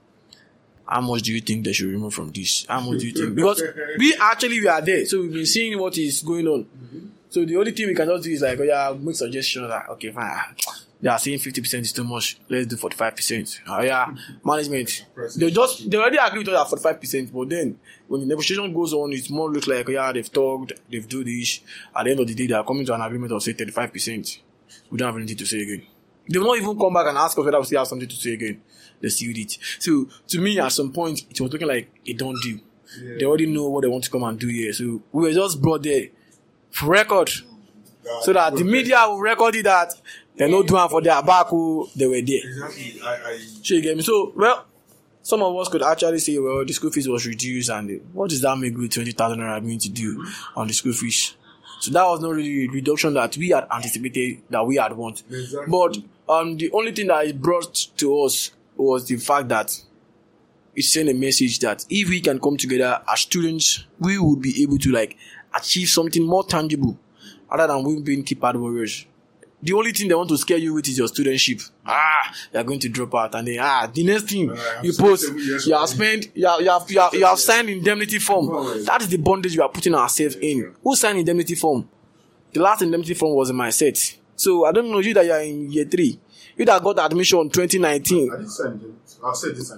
how much do you think they should remove from this? How much do you think? Because we actually we are there, so we've been seeing what is going on. Mm-hmm. So the only thing we can just do is like, oh yeah, make suggestions like, okay, fine. They are saying fifty percent is too much. Let's do forty-five percent. Oh yeah, management. They just they already agree with us at forty-five percent, but then when the negotiation goes on, it's more look like, oh yeah, they've talked, they've do this. At the end of the day, they are coming to an agreement of say thirty-five percent. We don't have anything to say again. They will not even come back and ask us whether we still have something to say again. They sealed it. So to me, at some point, it was looking like a done deal. Yeah. They already know what they want to come and do here. So we were just brought there for record, God, so that the media will record it that they're not doing for their back who they were there. Exactly. I, I... So you get me? So, well, some of us could actually say, well, the school fees was reduced, and what does that make with twenty thousand naira going to do on the school fees? So that was not really a reduction that we had anticipated, that we had want. Exactly. But um, the only thing that it brought to us was the fact that it sent a message that if we can come together as students, we would be able to like achieve something more tangible other than we being keypad warriors. The only thing they want to scare you with is your studentship. Ah, you're going to drop out, and then ah, the next thing uh, you post, you have spent, you have, you have, you have, you have signed indemnity form. That is the bondage we are putting ourselves in. Who signed indemnity form? The last indemnity form was in my set. So I don't know you that you are in year three. You that got admission in twenty nineteen. I didn't sign it. I said this.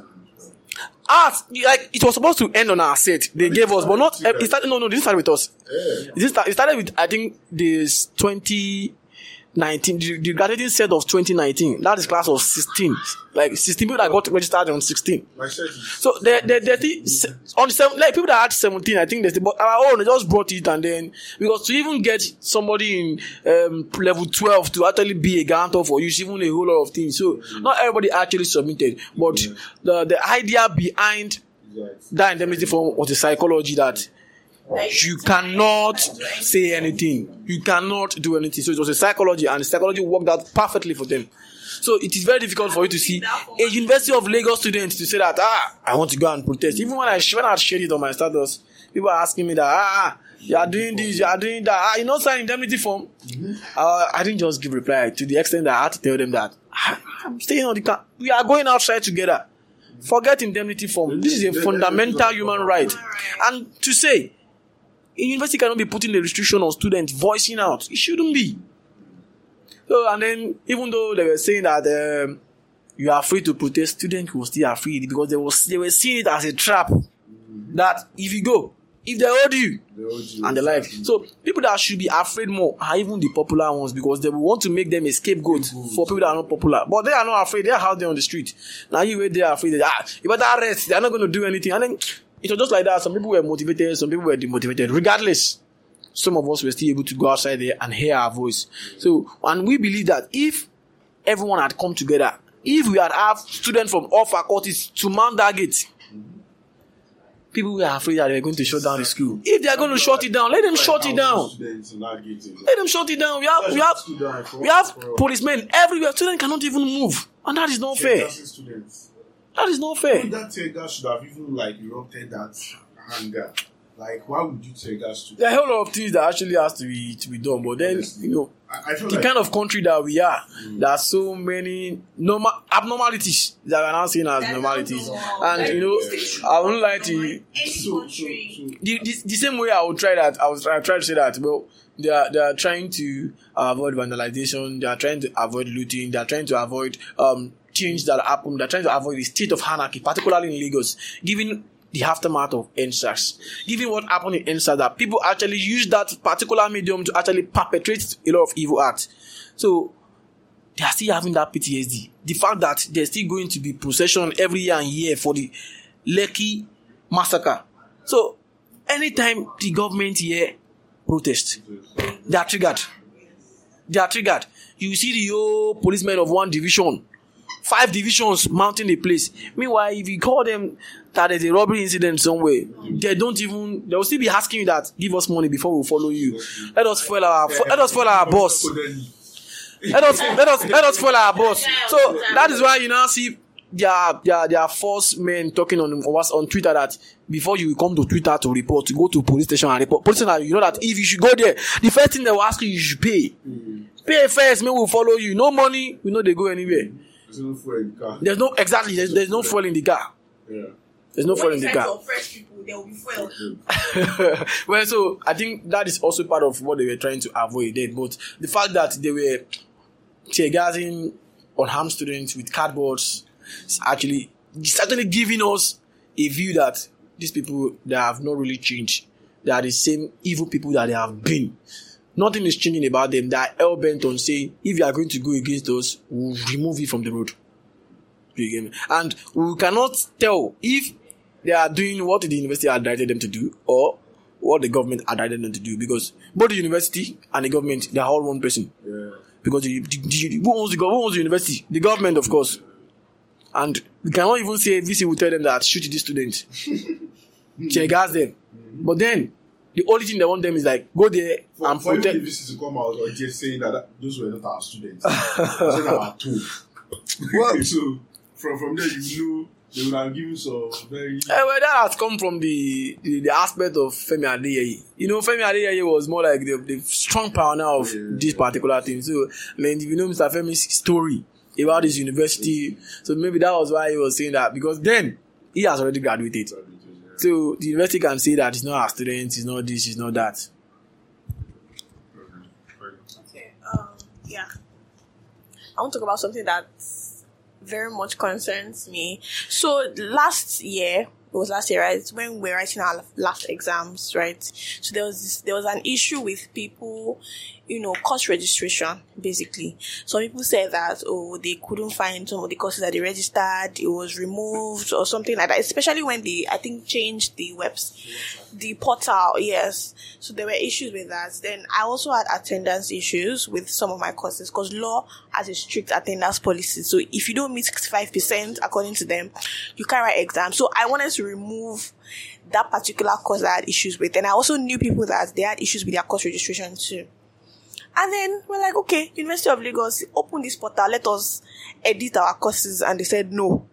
Ah, like it was supposed to end on our set. They gave us, but not. It started. No, no, this started with us. Yeah. This start, it started with I think this twenty nineteen. The, the graduating set of twenty nineteen. That is class of sixteen. Like sixteen people that got registered on sixteen. So they they they on the seven, like people that had seventeen. I think they but our own they just brought it, and then because to even get somebody in um, level twelve to actually be a guarantor for you, it's even a whole lot of things. So mm-hmm. not everybody actually submitted, but yeah. the the idea behind yes. that indemnity form was the psychology that you cannot say anything, you cannot do anything. So it was a psychology, and the psychology worked out perfectly for them. So it is very difficult for you to see a University of Lagos student to say that, ah, I want to go and protest. Even when I when I shared it on my status, people are asking me that, ah, you are doing this, you are doing that. Ah, you know, sign indemnity form. Mm-hmm. Uh, I didn't just give reply to the extent that I had to tell them that ah, I'm staying on the car. We are going outside together. Forget indemnity form. This is a fundamental human right. And to say, a university cannot be putting a restriction on students voicing out. It shouldn't be. So, and then, even though they were saying that um, you are free to protest, students will still afraid because they, was, they were seeing it as a trap. Mm-hmm. That if you go, if they hold you, they hold you and the like. So, people that should be afraid more are even the popular ones because they will want to make them a scapegoat mm-hmm. for people that are not popular. But they are not afraid. They are out there on the street. Now you wait, they are afraid. That, ah, you better arrest. They are not going to do anything. And then, it was just like that. Some people were motivated, some people were demotivated. Regardless, some of us were still able to go outside there and hear our voice. So, and we believe that if everyone had come together, if we had have students from all faculties to mount that gate, people were afraid that they were going to shut down the school. If they are going to shut it down, let them shut it down. Let them shut it down. We have, we have, we have policemen everywhere. Students cannot even move. And that is not fair. That is not fair. That tear gas should have even like erupted that anger. Like, why would you tear gas to? There are a whole lot of things that actually has to be to be done. But then, you know, I, I the like kind of country that we are, mm. there are so many normal abnormalities that we are now seen as That's normalities. And you know, I wouldn't like to. So, so, so. The, the, the same way I would try that, I was I try to say that. Well, they are they are trying to avoid vandalization. They are trying to avoid looting. They are trying to avoid um. things that happen. They're trying to avoid the state of anarchy, particularly in Lagos, given the aftermath of N S A S. Given what happened in N S A S, that people actually use that particular medium to actually perpetrate a lot of evil acts. So, they are still having that P T S D. The fact that there's still going to be procession every year and year for the Lekki massacre. So, anytime the government here protest, they are triggered. They are triggered. You see the old policemen of one division, five divisions mounting the place. Meanwhile, if you call them that there's a robbery incident somewhere, they don't even, they will still be asking you that, give us money before we follow you. Let us follow our, let us follow our boss. Let us, let us, let us follow our boss. So that is why you now see there there there are false men talking on on Twitter that before you come to Twitter to report, to go to police station and report. Police station, you know that if you should go there, the first thing they will ask you, you should pay. Mm-hmm. Pay first, maybe we'll follow you. No money, we know they go anywhere. There's no fuel in the car. There's no exactly. There's, there's no fuel in the car. Yeah. There's no when fuel in the car. To oppress people, there will be fuel. Well, so I think that is also part of what they were trying to avoid. Then, but the fact that they were tear gassing unarmed students with cardboards is actually it's actually giving us a view that these people, they have not really changed. They are the same evil people that they have been. Nothing is changing about them. They are hell bent on saying, if you are going to go against us, we'll remove you from the road. And we cannot tell if they are doing what the university had directed them to do or what the government had directed them to do, because both the university and the government, they are all one person. Yeah. Because the, the, the, who, owns the, who owns the university? The government, of course. And we cannot even say V C will tell them that shoot these students. Tear gas them. Mm-hmm. But then, the only thing they want them is like, go there for, and for protect. For the V C to come out or just saying that, that those were not our students. Those were our two. Well, so, from, from there, you know, they would have given some very... Uh, well, that has come from the, the, the aspect of Femi Adeyeye. You know, Femi Adeyeye was more like the, the strong pioneer of yeah, this particular thing. So, like, if you know Mister Femi's story about his university, so maybe that was why he was saying that, because then, he has already graduated. So, the university can say that it's not our students, it's not this, it's not that. Okay, um, yeah. I want to talk about something that very much concerns me. So last year, it was last year, right? When we were writing our last exams, right? So there was this, there was an issue with people, you know, course registration, basically. Some people said that, oh, they couldn't find some of the courses that they registered, it was removed or something like that, especially when they, I think, changed the webs, the portal, yes. So there were issues with that. Then I also had attendance issues with some of my courses because law has a strict attendance policy. So if you don't meet sixty-five percent according to them, you can't write exams. So I wanted to remove that particular course that I had issues with. And I also knew people that they had issues with their course registration too. And then we're like, okay, University of Lagos, open this portal, let us edit our courses. And they said, no,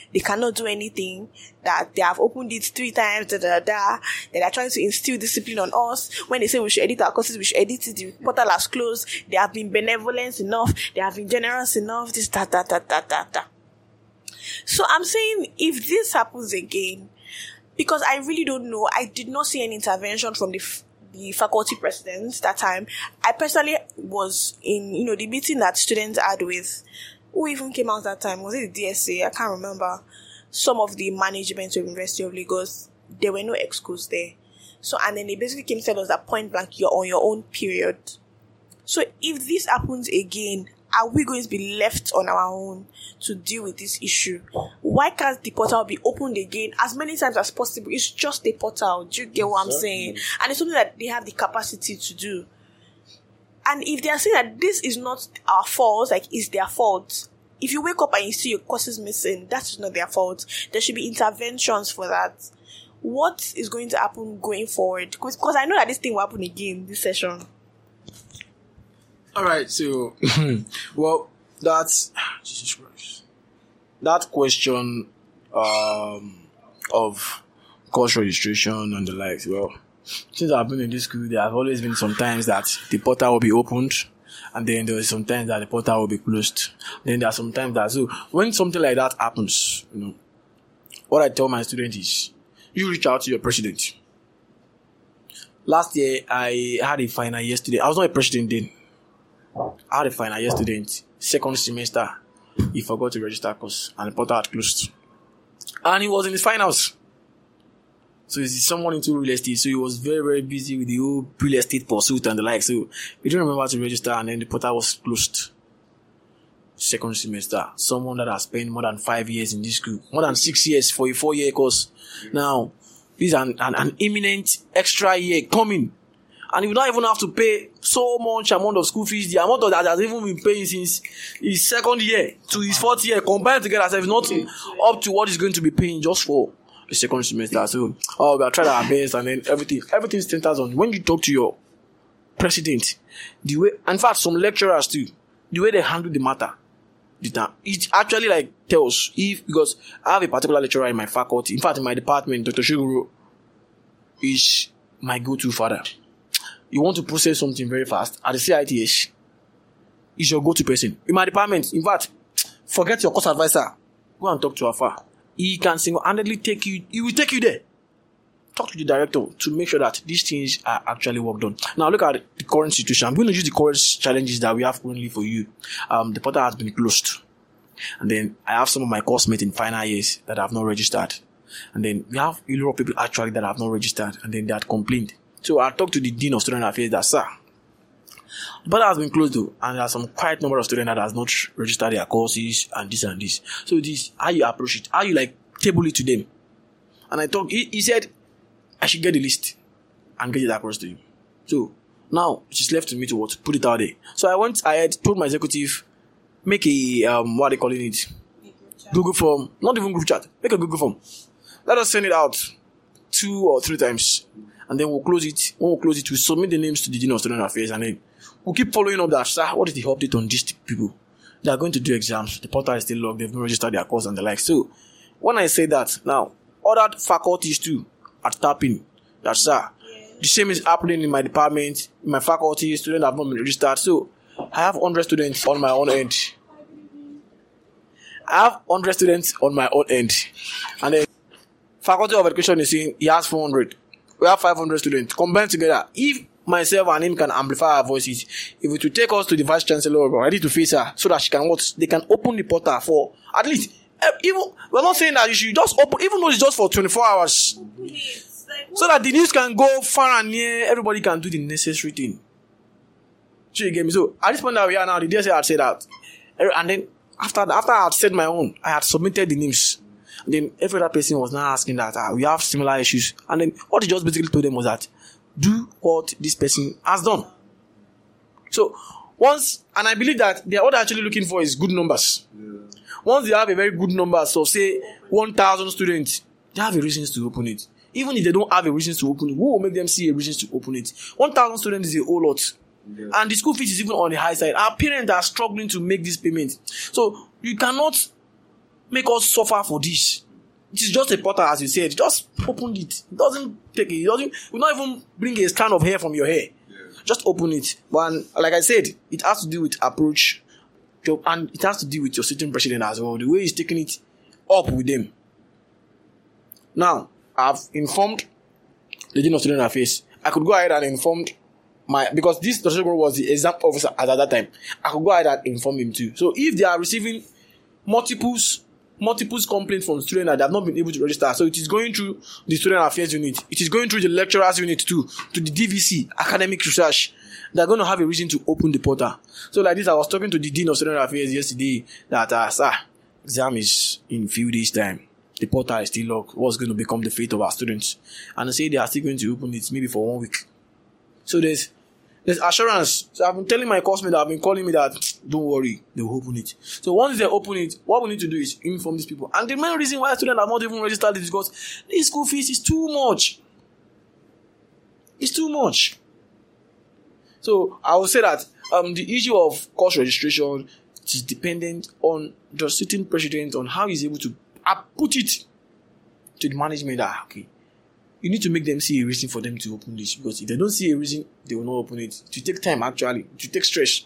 they cannot do anything, that they have opened it three times, da da da, that they are trying to instill discipline on us. When they say we should edit our courses, we should edit it, the portal has closed, they have been benevolent enough, they have been generous enough, this, that, that, that, that, that, that. So I'm saying, if this happens again, because I really don't know, I did not see any intervention from the f- the faculty presidents that time. I personally was in, you know, the meeting that students had with, who even came out that time? Was it the D S A? I can't remember. Some of the management of University of Lagos, there were no excos there. So, and then they basically came to tell us that point blank, you're on your own, period. So if this happens again, are we going to be left on our own to deal with this issue? Why can't the portal be opened again as many times as possible? It's just a portal. Do you get what I'm saying? And it's something that they have the capacity to do. And if they are saying that this is not our fault, like it's their fault, if you wake up and you see your courses missing, that's not their fault. There should be interventions for that. What is going to happen going forward? Because, because I know that this thing will happen again, this session. All right, so, well, that's, Jesus Christ, that question um, of course registration and the likes, well, since I've been in this school, there have always been some times that the portal will be opened, and then there is some times that the portal will be closed. Then there are some times that, so when something like that happens, you know, what I tell my students is, you reach out to your president. Last year, I had a final yesterday. I was not a president then. I had a final year student, second semester. He forgot to register course and the portal had closed. And he was in his finals. So he's someone into real estate. So he was very, very busy with the whole real estate pursuit and the like. So he didn't remember to register and then the portal was closed. Second semester. Someone that has spent more than five years in this school. More than six years for a four-year course. Now, this is an, an, an imminent extra year coming. And he will not even have to pay so much amount of school fees. The amount of that has even been paying since his second year to his fourth year, combined together, as if nothing up to what he's going to be paying just for the second semester. So, oh, we are trying our best, and then everything, everything centers on when you talk to your president. The way, in fact, some lecturers too, the way they handle the matter, it actually like tells if because I have a particular lecturer in my faculty. In fact, in my department, Doctor Shiguro is my go-to father. You want to process something very fast at the C I T H, is your go-to person. In my department, in fact, forget your course advisor. Go and talk to Afa. He can single-handedly take you, he will take you there. Talk to the director to make sure that these things are actually worked on. Now look at the current situation. I'm going to use the current challenges that we have currently for you. Um, the portal has been closed. And then I have some of my course mates in final years that have not registered. And then we have a lot of people actually that have not registered and then they had complained. So I talked to the Dean of Student Affairs that, sir, the portal has been closed though, and there are some quite number of students that has not registered their courses and this and this. So this, how you approach it, how you like table it to them. And I talked, he, he said, I should get the list and get it across to you. So now it is left to me to what? Put it out there. So I went, I had told my executive, make a, um, what are they calling it? Google form, not even group chat, make a Google form. Let us send it out two or three times. And then we'll close it. When we'll close it, we'll submit the names to the Dean of Student Affairs and then we'll keep following up that, sir, what is the update on these people? They are going to do exams. The portal is still locked. They've not registered their course and the like. So when I say that, now, other faculties too are tapping that, sir, the same is happening in my department, in my faculty, students have not been registered. So I have one hundred students on my own end. I have one hundred students on my own end. And then Faculty of Education is saying he has four hundred. We have five hundred students combined together. If myself and him can amplify our voices, if it will take us to the Vice Chancellor, we're ready to face her so that she can what? They can open the portal for at least, even, we're not saying that you should just open, even though it's just for twenty-four hours. So that the news can go far and near, everybody can do the necessary thing. So you get me? So at this point that we are now, the D S A had said that. And then after, after I had said my own, I had submitted the names. And then every other person was now asking that uh, we have similar issues. And then what he just basically told them was that do what this person has done. So once, and I believe that they are what they're actually looking for is good numbers. Yeah. Once they have a very good number, so say one thousand students, they have a reason to open it. Even if they don't have a reason to open it, who will make them see a reason to open it? one thousand students is a whole lot. Yeah. And the school fees is even on the high side. Our parents are struggling to make this payment. So you cannot make us suffer for this? It is just a portal, as you said. Just open it. It doesn't take it. It doesn't, it will not even bring a strand of hair from your hair. Yeah. Just open it. But like I said, it has to do with approach, and it has to do with your sitting president as well. The way he's taking it up with them. Now, I've informed the Dean of Student Affairs. I could go ahead and inform my, because this Doctor was the exam officer at that time. I could go ahead and inform him too. So if they are receiving multiples, multiples complaints from students that they have not been able to register, so it is going through the Student Affairs unit. It is going through the lecturers unit too, to the D V C, academic research. They're going to have a reason to open the portal. So like this, I was talking to the Dean of Student Affairs yesterday that, uh, sir, exam is in few days time. The portal is still locked. What's going to become the fate of our students? And they say they are still going to open it maybe for one week. So there's there's assurance. So I've been telling my classmates that have been calling me that, don't worry, they will open it. So once they open it, what we need to do is inform these people. And the main reason why students have not even registered is because this school fees is too much. It's too much. So I will say that um, the issue of course registration is dependent on the sitting president, on how he's able to I put it to the management that, okay, you need to make them see a reason for them to open this, because if they don't see a reason, they will not open it. It will take time, actually. It will take stress.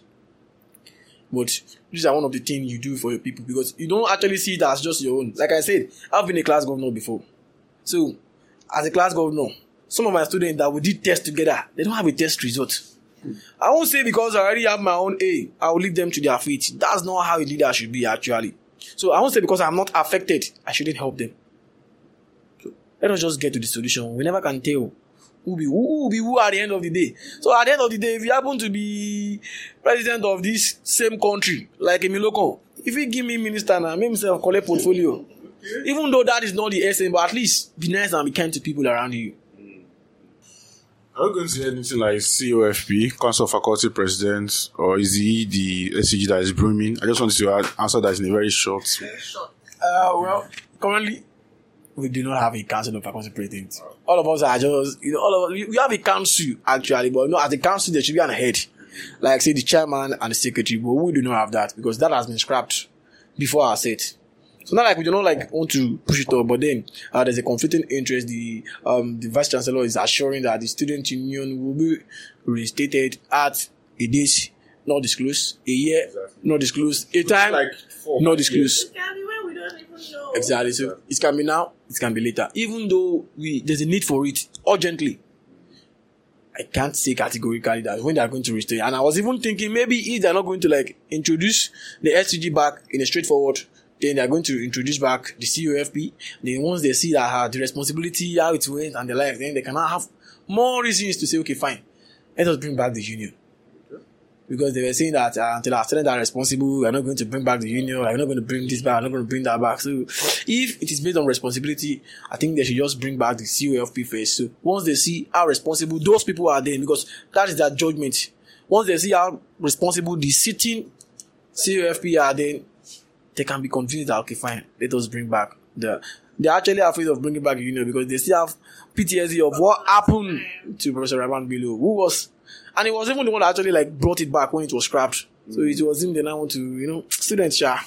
But these are one of the things you do for your people, because you don't actually see it as just your own. Like I said, I've been a class governor before. So, as a class governor, some of my students that we did test together, they don't have a test result. I won't say because I already have my own A, I will leave them to their fate. That's not how a leader should be, actually. So I won't say because I'm not affected, I shouldn't help them. So let us just get to the solution. We never can tell who be who, who will be who at the end of the day. So at the end of the day, if you happen to be president of this same country, like Emiloko, if you give me minister now, make himself collect portfolio. Okay. Even though that is not the essence, but at least be nice and be kind to people around you. Are you going to say anything like C O F P, Council of Faculty President, or is he the S C G that is blooming? I just wanted to answer that in a very short. Very short. Uh, well, currently, we do not have a Council of Faculty President. All of us are just, you know, all of us, we have a council, actually, but no, as a council, there should be an head. Like, say, the chairman and the secretary, but we do not have that, because that has been scrapped before our set. So not like we do not like want to push it up, but then uh, there's a conflicting interest. The um the vice chancellor is assuring that the student union will be reinstated at a date not disclosed, a year exactly. not disclosed, a time like not disclosed. It can be when we don't even know. Exactly. So it can be now, it can be later. Even though we there's a need for it urgently. I can't say categorically that when they are going to reinstate. And I was even thinking maybe if they're not going to like introduce the S C G back in a straightforward, then they are going to introduce back the C O F P. Then once they see that uh, the responsibility, how it went and the life, then they cannot have more reasons to say, okay, fine, let us bring back the union. Okay. Because they were saying that uh, until our students are responsible, we are not going to bring back the union, we are not going to bring this back, we are not going to bring that back. So if it is based on responsibility, I think they should just bring back the C O F P first. So once they see how responsible those people are then, because that is their judgment. Once they see how responsible the sitting C O F P are then, they can be convinced that, okay, fine, let us bring back the... They're actually afraid of bringing back the union because they still have P T S D of what happened to Professor Raban Bello, who was... And he was even the one that actually, like, brought it back when it was scrapped. So it was him they now want to, you know, students, yeah.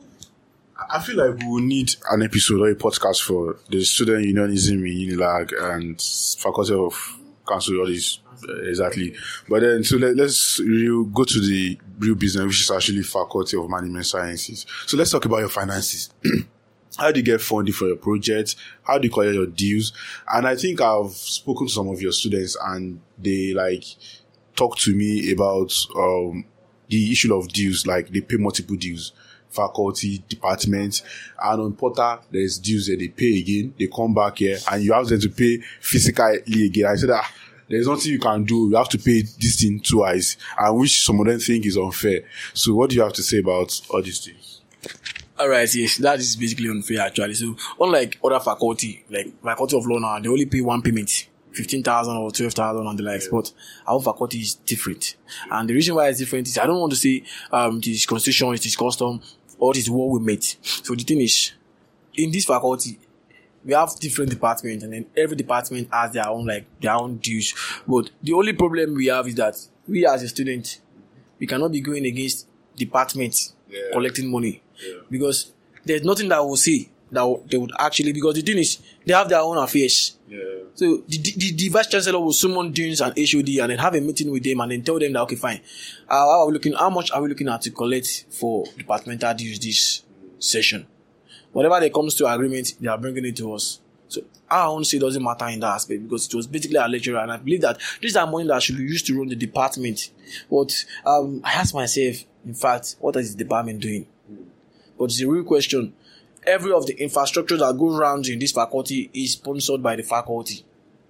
I feel like we will need an episode or a podcast for the student unionism in Unilag and Faculty of Council, all this. Uh, exactly. But then, so let, let's real, go to the real business, which is actually Faculty of Management Sciences. So let's talk about your finances. How do you get funding for your project? How do you collect your dues? And I think I've spoken to some of your students and they like talk to me about um, the issue of dues, like they pay multiple dues. Faculty, department, and on Porter, there's dues that they pay again. They come back here and you have them to pay physically again. I said, ah, there's nothing you can do. You have to pay this thing twice, and which some of them think is unfair. So what do you have to say about all these things? Alright, yes, that is basically unfair actually. So unlike other faculty, like Faculty of Law now, they only pay one payment, fifteen thousand or twelve thousand and the likes, yeah. But our faculty is different. And the reason why it's different is I don't want to say um, it is constitution, it is custom, or it is what we made. So the thing is, in this faculty, we have different departments, and then every department has their own, like, their own dues. But the only problem we have is that we as a student, we cannot be going against departments yeah. collecting money. Yeah. Because there's nothing that will say that will, they would actually, because the thing is, they have their own affairs. Yeah. So the, the, the vice chancellor will summon deans and H O D and then have a meeting with them and then tell them that, okay, fine, uh, how are we looking, how much are we looking at to collect for departmental dues this session? Whatever they comes to agreement, they are bringing it to us. So our own say doesn't matter in that aspect because it was basically our lecturer, and I believe that these are money that should be used to run the department. But um, I asked myself, in fact, what is the department doing? But it's a real question. Every of the infrastructure that goes around in this faculty is sponsored by the faculty.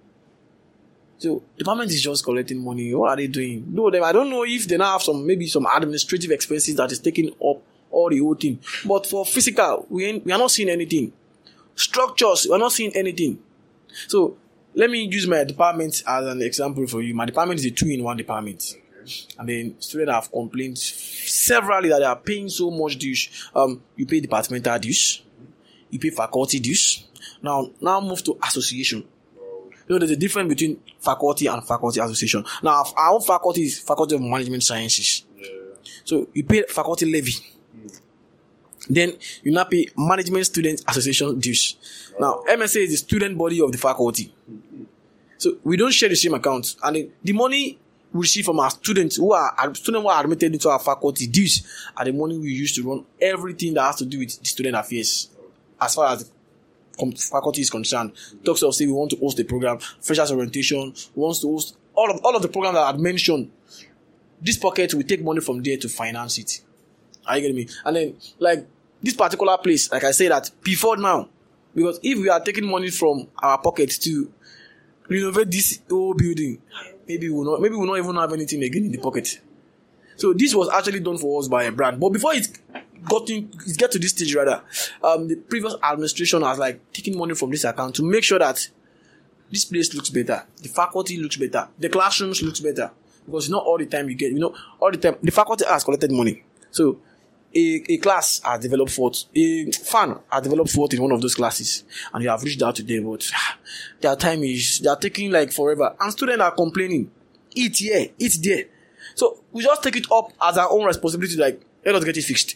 So the department is just collecting money. What are they doing? No, them. I don't know if they now have some maybe some administrative expenses that is taking up all the whole thing. But for physical, we ain't, we are not seeing anything. Structures, we are not seeing anything. So let me use my department as an example for you. My department is a two-in-one department. And then students have complained severally that they are paying so much dues. Um, you pay departmental dues, you pay faculty dues. Now, now move to association. You know, there's a difference between faculty and faculty association. Now, our own faculty is Faculty of Management Sciences. Yeah. So you pay faculty levy. Mm. Then you now pay Management Student Association dues. Oh. Now, M S A is the student body of the faculty. Mm-hmm. So we don't share the same account. And then the money we receive from our students who are students who are admitted into our faculty dues are the money we use to run everything that has to do with the student affairs. As far as the faculty is concerned, talks of say we want to host a program, freshers orientation, we want to host all of all of the programs that I had mentioned. This pocket will take money from there to finance it. Are you getting me? And then like this particular place, like I say that before now, because if we are taking money from our pocket to renovate this whole building, maybe we'll not, maybe we'll not even have anything again in the pocket. So this was actually done for us by a brand. But before it got in, it get to this stage rather, um, the previous administration has like taken money from this account to make sure that this place looks better, the faculty looks better, the classrooms looks better. Because not all the time you get, you know, all the time the faculty has collected money. So a, a class has developed fault, a fan has developed fault in one of those classes, and you have reached out to them, but their time is, they are taking like forever, and students are complaining, eat here, eat there. So we just take it up as our own responsibility, like let us get it fixed.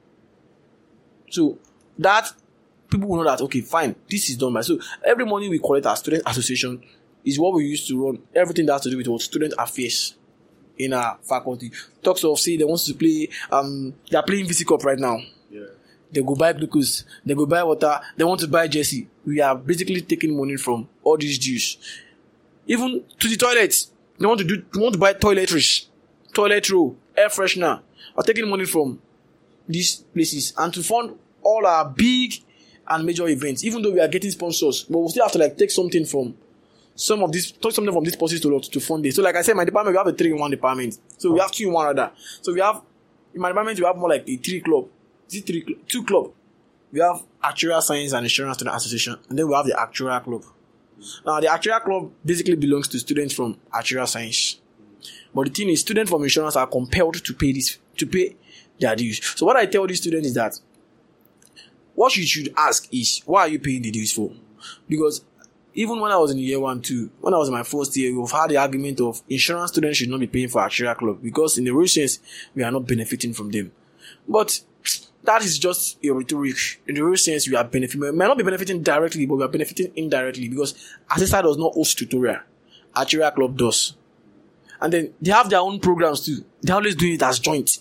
So that people will know that okay, fine, this is done by. So every money we collect as student association is what we use to run everything that has to do with what student affairs in our faculty. Talks of say they want to play, um, they are playing V C Cup right now. Yeah. They go buy glucose, they go buy water, they want to buy jersey. We are basically taking money from all these dues. Even to the toilets, they want to do, they want to buy toiletries, toilet roll, air freshener. Are taking money from these places and to fund all our big and major events. Even though we are getting sponsors, but we still have to like take something from some of this, take something from this policies to to fund it. So like I said, my department, we have a three in one department. So we have two in one rather. So we have, in my department, we have more like a three club. Is it three, two club? We have Actuarial Science and Insurance Student Association, and then we have the Actuarial Club. Now the Actuarial Club basically belongs to students from Actuarial Science. But the thing is, students from insurance are compelled to pay this, to pay their dues. So what I tell these students is that what you should ask is, why are you paying the dues for? Because even when I was in year one, two, when I was in my first year, we've had the argument of insurance students should not be paying for Actuarial Club because in the real sense, we are not benefiting from them. But that is just a rhetoric. In the real sense, we are benefiting. We may not be benefiting directly, but we are benefiting indirectly because Assessor does not host tutorial. Actuarial Club does. And then they have their own programs too. They're always doing it as joint.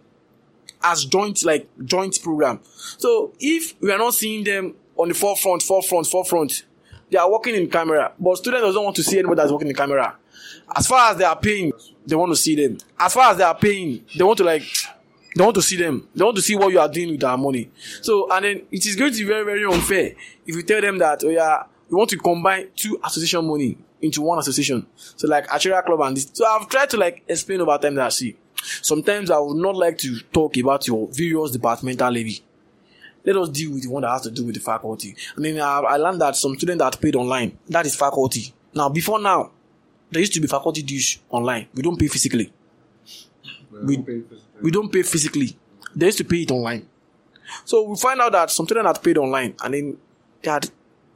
As joint, like joint program. So if we are not seeing them on the forefront, forefront, forefront, they are working in camera, but students don't want to see anybody that's working in camera. As far as they are paying, they want to see them. As far as they are paying, they want to like, they want to see them. They want to see what you are doing with our money. So, and then it is going to be very, very unfair if you tell them that, oh yeah, we want to combine two association money into one association. So like Actuarial Club and this. So I've tried to like explain over time that see, sometimes I would not like to talk about your various departmental levy. Let us deal with the one that has to do with the faculty. And then I, I learned that some students that paid online, that is faculty. Now, before now, there used to be faculty dues online. We don't pay physically. We, we, we don't pay physically. They used to pay it online. So we find out that some students that paid online, and then they had,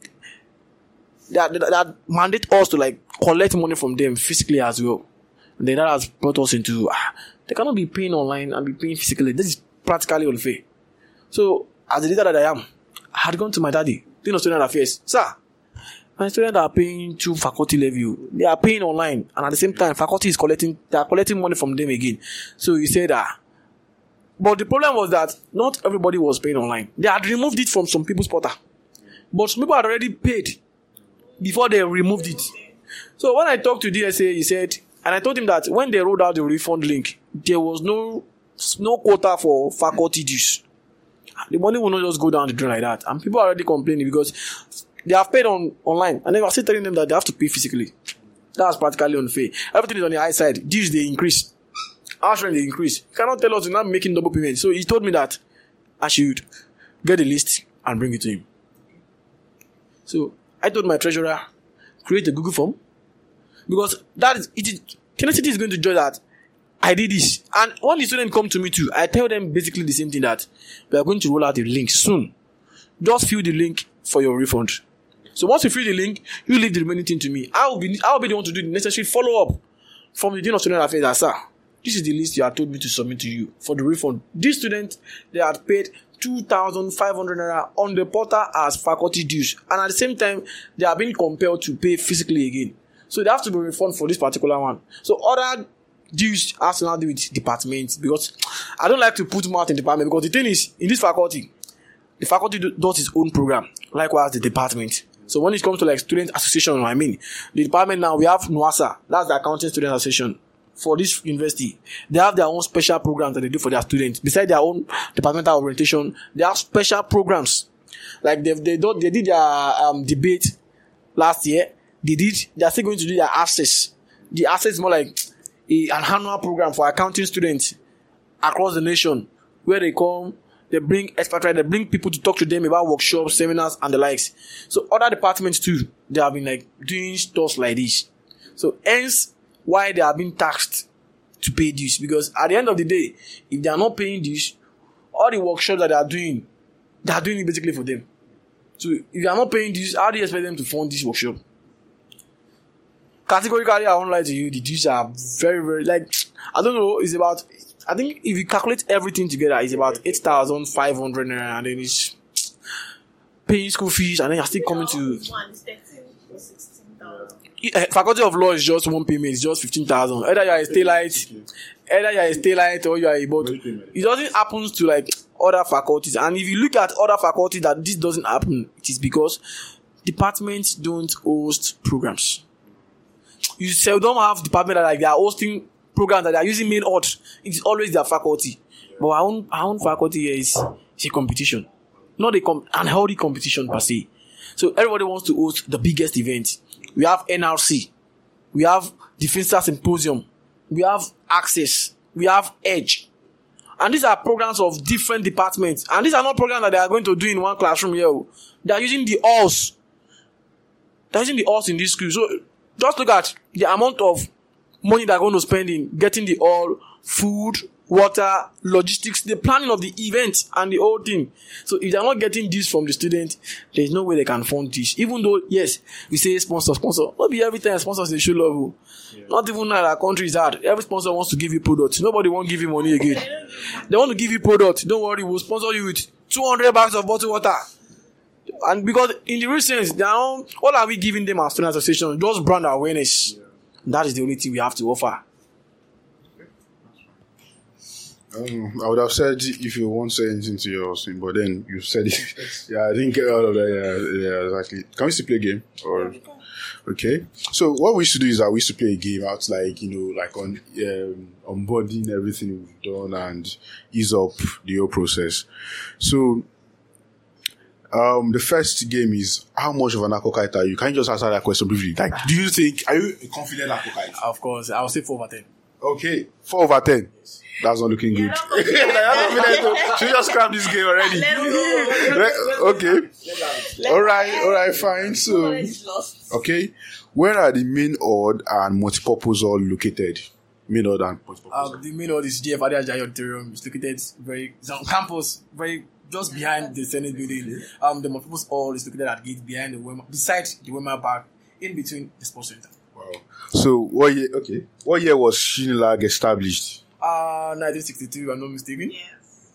they had, they had mandate us to like collect money from them physically as well. And then that has brought us into, ah, they cannot be paying online and be paying physically. This is practically unfair. So as the leader that I am, I had gone to my daddy, Dean of Student Affairs. Sir, my students are paying to faculty level. They are paying online, and at the same time, faculty is collecting. They are collecting money from them again. So he said that. Ah. But the problem was that not everybody was paying online. They had removed it from some people's portal, but some people had already paid before they removed it. So when I talked to D S A, he said, and I told him that when they rolled out the refund link, there was no no quota for faculty dues. The money will not just go down the drain like that. And people are already complaining because they have paid on online, and then we're still telling them that they have to pay physically. That's practically unfair. Everything is on the high side. Dues they increase. House rent they increase. You cannot tell us you're not making double payment. So he told me that I should get the list and bring it to him. So I told my treasurer, create a Google form. Because that is, it is, Kennet is going to judge that I did this. And when the students come to me too, I tell them basically the same thing, that we are going to roll out the link soon. Just fill the link for your refund. So once you fill the link, you leave the remaining thing to me. I will be, I will be the one to do the necessary follow-up from the Dean of Student Affairs. Sir, this is the list you have told me to submit to you for the refund. These students, they had paid two thousand five hundred naira on the portal as faculty dues. And at the same time, they are being compelled to pay physically again. So they have to be refunded for this particular one. So other dues have to now do with departments, because I don't like to put mouth in department, because the thing is, in this faculty, the faculty do, does its own program, likewise the department. So when it comes to like student association, I mean, the department now, we have NUASA, that's the Accounting Student Association. For this university, they have their own special programs that they do for their students. Besides their own departmental orientation, they have special programs. Like they they do, they did their um, debate last year. They did. They are still going to do their access. The access is more like a, an annual program for accounting students across the nation, where they come, they bring experts, they bring people to talk to them about workshops, seminars, and the likes. So other departments too, they have been like doing stuff like this. So hence why they are being taxed to pay this, because at the end of the day, if they are not paying this, all the workshops that they are doing, they are doing it basically for them. So if you are not paying this, how do you expect them to fund this workshop? Categorically, I won't lie to you, the dues are very, very, like, I don't know, it's about, I think if you calculate everything together, it's about eight thousand five hundred naira, and then it's paying school fees, and then you're still coming to... Faculty of Law is just one payment, it's just fifteen thousand. Either you are a stay light, either you are a stay light or you are a board. It doesn't happen to like other faculties. And if you look at other faculties that this doesn't happen, it is because departments don't host programs. You seldom have departments that like they are hosting programs that they are using main auth. It is always their faculty. But our own, our own faculty here is, is a competition, not a com- unhealthy competition per se. So everybody wants to host the biggest event. We have N R C. We have Defense Symposium. We have Access. We have Edge. And these are programs of different departments. And these are not programs that they are going to do in one classroom here. They are using the halls. They are using the halls in this school. So just look at the amount of money they are going to spend in getting the hall, food, water, logistics, the planning of the event and the whole thing. So if they are not getting this from the student, there is no way they can fund this. Even though, yes, we say sponsor, sponsor. Not be every time sponsors they show love. Yeah. Not even now our country is hard. Every sponsor wants to give you products. Nobody won't give you money again. They want to give you product. Don't worry, we'll sponsor you with two hundred bags of bottled water. And because in the real sense, now, what are we giving them as student association? Just brand awareness. Yeah. That is the only thing we have to offer. Um, I would have said if you won't say anything to your husband, but then you said it. Yeah, I didn't get out of that. Yeah, yeah, exactly. Can we still play a game? Or okay. So what we used to do is that we used to play a game out, like you know, like on um, onboarding everything we've done and ease up the whole process. So um, the first game is how much of an akokite are you? Can you just answer that question briefly? Like, do you think are you a confident akokite? Of course, I'll say four over ten. Okay, four over ten. Yes. That's not looking good. Should we just scrap this game already? Okay. All right. All right. Fine. So, okay. Where are the main odd and multipurpose hall located? Main odd and multipurpose. Um, the main odd is G F Adeajayi Auditorium. It's located very it's on campus, very just behind the Senate building. Um, the multipurpose hall is located at gate behind the Wema, beside the Wema Park, in between the sports center. Wow. So what year? Okay. What year was Shinilag established? Uh, nineteen sixty-two, if I'm not mistaken. Yes.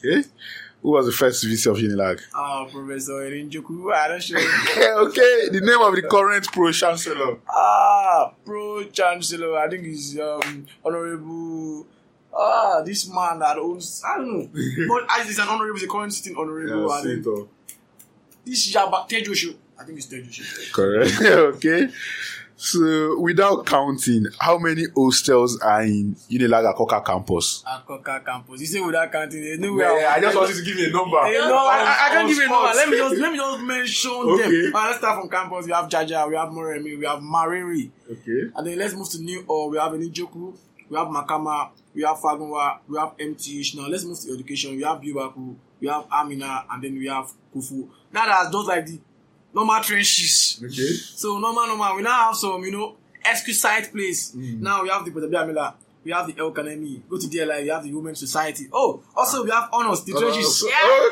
Okay. Who was the first V C of Unilag? Ah, Professor Erinjoku. I don't sure. Okay. The name of the current pro chancellor. Ah, Pro Chancellor. I think he's um Honorable. Ah, this man that owns. I don't know. But as he's an honorable, he's a current sitting honorable. Yeah, I think Senator. this Jabba Tejoshu. I think it's Tejoshu. Correct. Okay. So, without counting, how many hostels are in Unilag Akoka campus? Akoka campus. You say without counting, there's no way. Yeah, I just wanted to give you a number. Hey, no, I, I, I can't On give you a number. spot. Let me just let me just mention Okay. them. Uh, let's start from campus. We have Jaja, we have Moremi, we have Mariri, Okay. and then let's move to New Or. We have Enijoku, we have Makama, we have Fagunwa, we have M T H. Now let's move to education. We have Biwaku, we have Amina, and then we have Kufu. Now that's those like the normal trenches. Okay. So normal, normal. We now have some, you know, exquisite place. Mm. Now we have the Potabia Mila. We have the El Kanemi. Go to D L I. We have the Women's Society. Oh, also we have honors. The trenches. Uh, Yeah.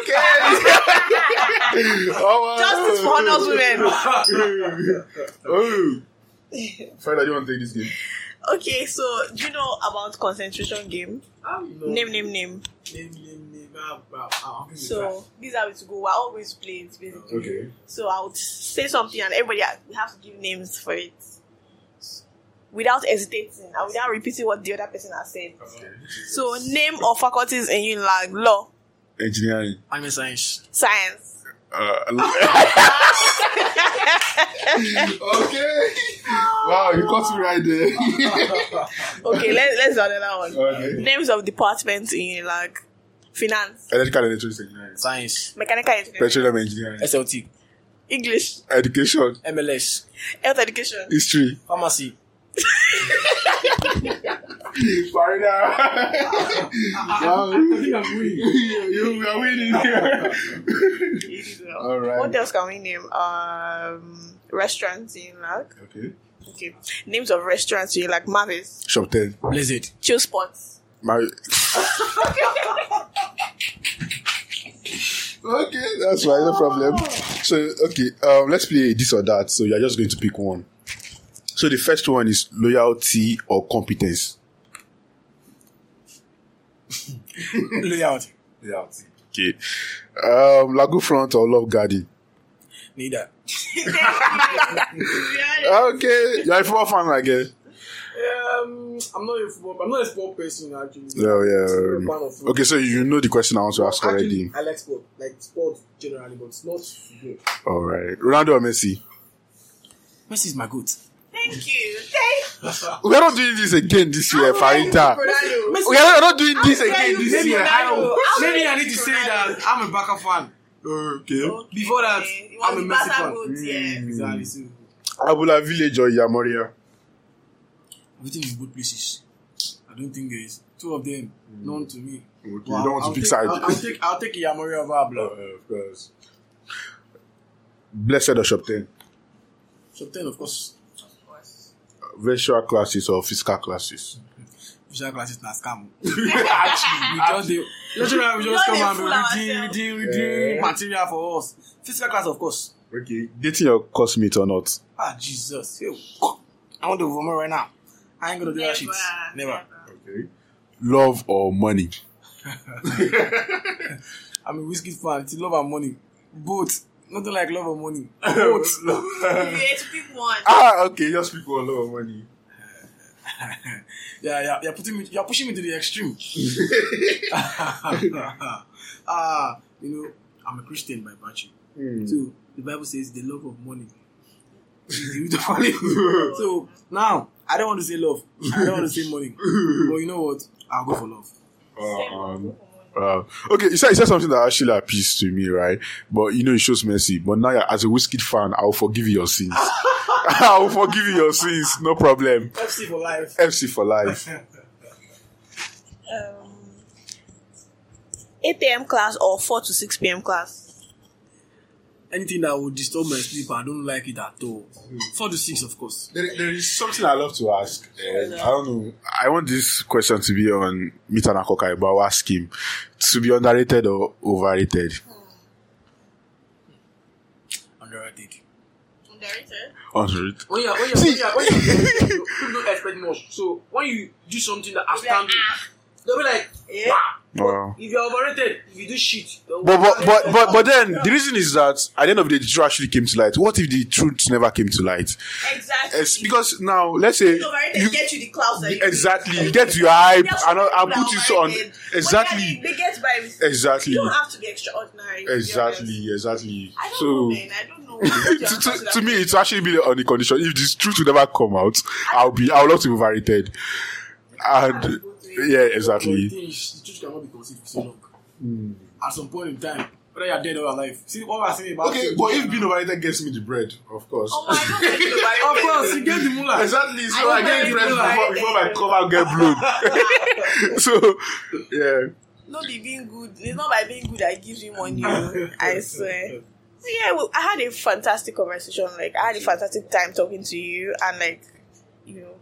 Okay. Oh, Justice for honors women. Oh. Friday, you want to take this game? Okay, so do you know about concentration game? Um, no. Name, name, name. Name, name, name. Ah, ah, ah, okay, So these are to go. We're always playing basically. Okay. So I would say something, and everybody ha- we have to give names for it without hesitating and without repeating what the other person has said. Okay. So name of faculties in Unilag: law, Engineering. I'm a science. science. Uh, okay. Wow, you caught me right there. Okay, let, let's do another one. Okay. Names of departments in Unilag: finance, Electrical and electronics engineering. Science. mechanical engineering, Petroleum engineering. S L T. English, Education. M L S. health education, History. Pharmacy. Farida. Wow. I think I'm winning. You are winning here. All right. What else can we name? Um, restaurants in Unilag. Okay. Okay, names of restaurants in Unilag: Mavis, Shop ten. Blizzard. Chill Spots. My. Okay, that's fine, no problem. So, okay, um, let's play this or that. So, you're just going to pick one. So, the first one is loyalty or competence. Layout. Loyalty. Okay. Um, Lagoon Front or Love Garden. Neither. Okay, you're a football fan, I guess. Um, I'm not a football. I'm not a sport person actually. Yeah, yeah. I'm a fan um, of football. Okay, so you know the question I want to ask already. Actually, I like sport, like sport generally, but it's not football. All right. Ronaldo or Messi? Messi is my goat. Thank you. Thank We are not doing this again this year, Farita. you. We are not doing this I'm again very this good. Maybe year. I, Ronaldo. maybe I I'm need to say Ronaldo. that I'm a Barca fan. Okay. Before that, It was I'm a the Messi Barca fan. goat, yeah. Exactly. So Abula Village or Yamoria? everything is both places. I don't think there is two of them. Known to me. Okay, you Well, don't want I'll to pick take- side. I'll, I'll take I'll take Yamori over Abla. Uh, of course. Blessed or Shop ten? So ten, of course. Virtual classes or physical classes? Visual classes na scam. Actually, we just dey. Literally, we just We come just and be dey fool reading, ourselves. reading, reading Yeah. material for us. Physical class, of course. Okay. Dating your classmate or not? Ah, Jesus. Yo, I want to vomit right now. I ain't gonna do that shit. Never. Okay. Love or money? I'm a whiskey fan. It's love and money. Both. Nothing like love and money. Both. You have to pick one. Ah, okay. Just pick one. Love or money. yeah, yeah. You're putting me. You're pushing me to the extreme. Ah, you know, I'm a Christian by virtue. Hmm. So the Bible says the love of money is the root of all evil. So now I don't want to say love. I don't want to say money. But you know what? I'll go for love. Um, uh, okay, you said, you said something that actually appeals to me, right? But you know, it shows mercy. But now, as a Wizkid fan, I'll forgive you your sins. I'll forgive you your sins, no problem. F C for life. F C for life. Um, eight a.m. class or four to six p.m. class? Anything that would disturb my sleep, I don't like it at all. Four to six, of course. There, there is something I love to ask. Um, I don't know. I want this question to be on Meet and Akokai, but I'll ask him to be underrated or overrated. Underrated. Underrated. Underrated. When you're, when you're, when you're, when you're, when you're, people don't expect much. So when you do something that outstanding, They'll be like, Yeah. wow. Wow. If you're overrated, if you do shit. they'll- But but, but but but then the reason is that at the end of the day, the truth actually came to light. What if the truth never came to light? Exactly. It's because now let's say You overrated, you, get you the clouds. that you- exactly you get your hype There are and, some and people put that it are on overrated, but exactly They, they get by with exactly You don't have to be extraordinary. to be honest. exactly exactly. I don't So. know, man. I don't know. to, to, to me, it's actually be on the condition if this truth will never come out, I'll be I'll love to be overrated. And yeah, But the exactly. thing is, the truth cannot be conceived for so long. At some point in time, whether you're dead or alive. See what we're saying about Okay, truth but now. if being overrated gets me the bread, of course. Oh, I don't like the overrated. Of course, you get the mullah. Exactly, so I I, get don't bread like before, it. before my cover get blown. So yeah. Not be being good. It's not by being good that gives you money. I swear. Yeah, well, I had a fantastic conversation. Like, I had a fantastic time talking to you, and like, you know,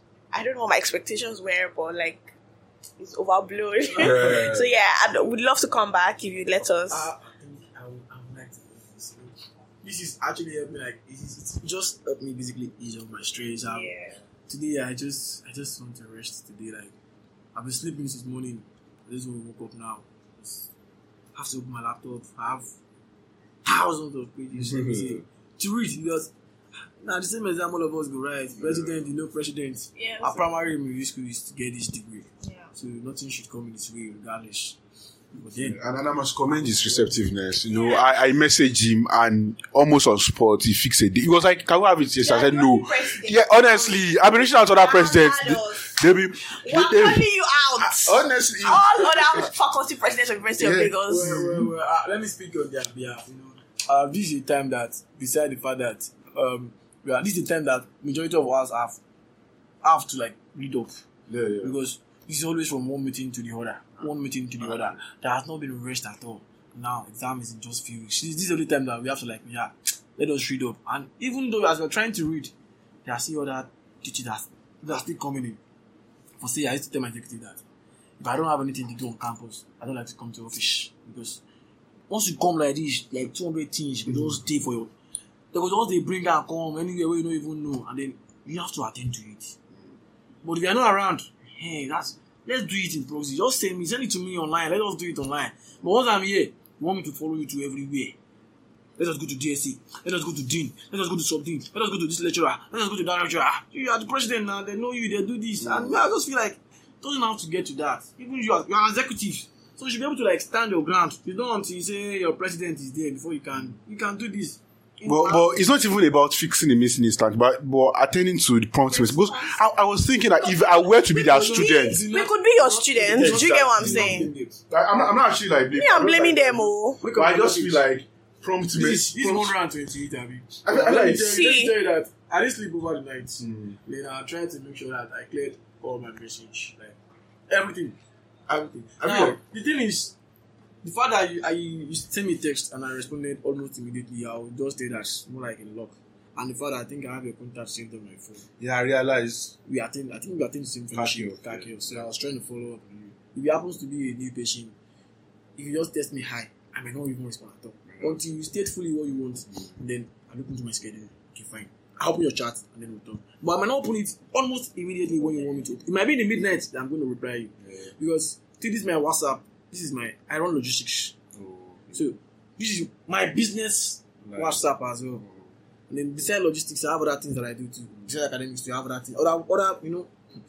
I don't know what my expectations were, but like, it's overblown. Yeah. So yeah, I would love to come back if you let us. Uh, I would, I would like to do this. This is actually helped me. Like, it's, it's just helped me basically ease off my stress. Um, yeah. Today, I just, I just want to rest today. Like, I've been sleeping since morning. I just want to wake up now. Just have to open my laptop. I have thousands of pages let me say, to read because now the same exam all of us go right. President, you know, president. Yeah, Our so- primary in music school is to get this degree, Yeah. so nothing should come in this way regardless. But then, And, and I must commend his receptiveness. You know, I, I messaged him and almost on spot he fixed it. He was like, "Can we have it?" Yes, I said no. President. Yeah, honestly, I've been reaching out to other presidents. They, they be, We're they, calling they, you out. honestly, All other faculty presidents of University of Yeah. Lagos. well, well, well, uh, let me speak on their behalf. You know, uh, this is a time that, beside the fact that, um, yeah, this is the time that majority of us have have to like read up. yeah, yeah. Because this is always from one meeting to the other, one meeting to the other. There has not been rest at all. Now, exam is in just few weeks. This is the only time that we have to like, yeah, let us read up. And even though as we're trying to read, there are still other teachers that that are still coming in. For say, I used to tell my executive that if I don't have anything to do on campus, I don't like to come to office because once you come like this, like two hundred things, you don't stay for your. Because once they bring and come anywhere where you don't even know, and then you have to attend to it. But if you're not around, hey, that's let's do it in proxy. Just send me, send it to me online. Let us do it online. But once I'm here, you want me to follow you to everywhere. Let us go to D S C. Let us go to Dean. Let us go to Sub-Dean. Let us go to this lecturer. Let us go to that lecturer. You are the president now. They know you. They do this. And I just feel like it doesn't have to get to that. Even you are, you are an executive. So you should be able to like stand your ground. You don't until you say your president is there before you can you can do this. But, but it's not even about fixing the missing instant, but, but attending to the promptings. Because I, I was thinking that if I were to be their student, We could be your students. Do you get what I'm saying? I, I'm, not, I'm not actually like. Me, I'm blaming them all. But I just feel like prompt me. This is this is one hundred twenty-eight, Abby. I- I Let me like- tell you- See. let me tell you that I didn't sleep over the night. Mm. Then I tried to make sure that I cleared all my message, like everything, everything. I feel Now, like- the thing is, the fact that you, I, you sent me a text and I responded almost immediately, I would just say that's more like a lock. And the fact that I think I have your contact saved on my phone. Yeah, I realized. We attend, I think we attend the same fellowship, Kakio, yeah. Kakio. So I was trying to follow up with you. If it happens to be a new patient, if you just text me hi, I may not even respond at all. Until you state fully what you want, and then I look into my schedule. Okay, fine. I open your chat and then we'll talk. But I might not open it almost immediately when you want me to. It might be in the midnight that I'm going to reply you. Yeah. Because see, this is my WhatsApp. This is my I run logistics. Oh, So this is my business Nice. WhatsApp as well. And then beside logistics, I have other things that I do too. Beside academics, I have other things. Other, other, you know,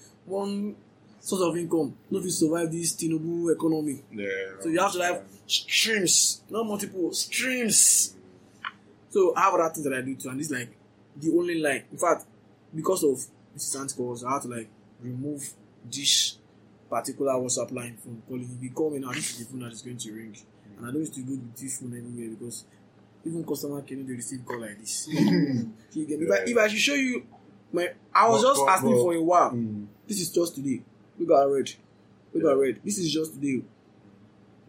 one source of income. Not to survive this Tinubu economy. yeah. So you have to have streams, not multiple streams. So I have other things that I do too, and this is like the only line. In fact, because of Missus Aunt calls, I have to like remove this particular WhatsApp line from calling. If you call me now, this is the phone that is going to ring, and I don't used to go with this phone anywhere because even customer can they receive call like this. You get me? If, I, if I should show you my, I was But- just but- asking but- for a while. Mm. This is just today. Look at red. Look at red. This is just today.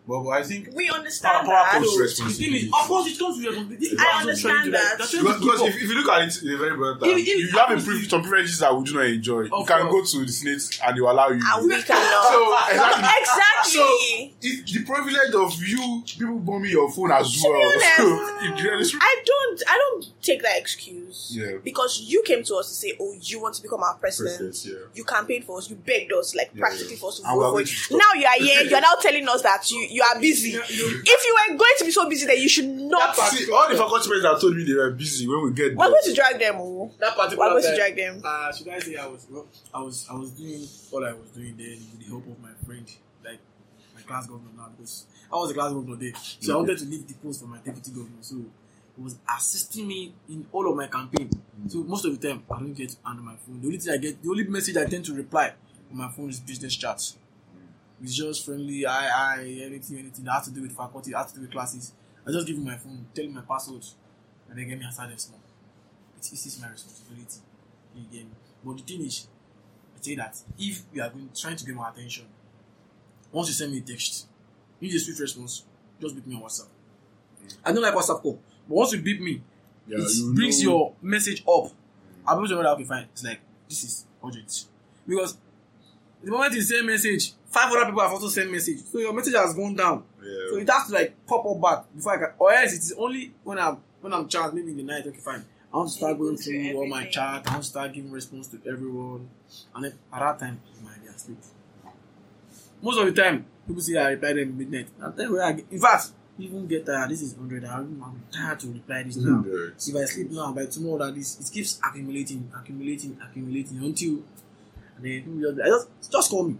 But, but I think We understand power, power that. comes to The responsibility. thing is, of course, it comes with responsibility. I understand that. Because, because if, if you look at it in a very broad term, If- if- you, you have a priv- some privileges that we do not enjoy. You Of can course. go to the Senate and they will allow you. And we cannot. So, exactly. Exactly. So, it, the privilege of you people bombing your phone as To be well. honest, So, it really is- I don't I don't take that excuse. Yeah. Because you came to us to say, oh, you want to become our president. President, yeah. You campaigned for us, you begged us, like Yeah, practically yeah. for us to And we're vote for going it. to stop. Now you are here, you are now telling us that you, you are busy. If you were going to be so busy that you should not See, all the faculty presidents that told me they were busy when we get we're there. going to drag them, oh. That We're particular going to time, drag them. Uh, should I say I was, well, I was, I was doing what I was doing then with the help of my friend, like my class governor now, because I was a class governor then, so I wanted to leave the post for my deputy governor. So he was assisting me in all of my campaign. So most of the time I don't get under my phone. The only thing I get, the only message I tend to reply on my phone is business chats. It's just friendly, I, I, anything, anything that has to do with faculty, that has to do with classes. I just give him my phone, tell him my password, and they get me aside them small. It is my responsibility. You get me? But the thing is, I say that if you are going trying to get my attention, once you send me a text, you need a swift response, just beep me on WhatsApp. I don't like WhatsApp call, but once you beep me, Yeah, it you brings know. your message up. I'll be able to know that, okay, fine. It's like, this is urgent. Because the moment you send message, five other people have also sent message. So your message has gone down. Yeah. So it has to like pop up back before I can, or else it is only when I'm when I'm chat, maybe in the night, okay, fine. I want to start going through all my chat, I want to start giving response to everyone. And then at that time, my idea asleep. Most of the time, people say I reply them midnight. At the time where I get, in fact, even get tired, this is one hundred, I'm I'm tired to reply this now. Yeah. If I sleep now, by tomorrow that this, it keeps accumulating, accumulating, accumulating until, and then people just, I just, just call me.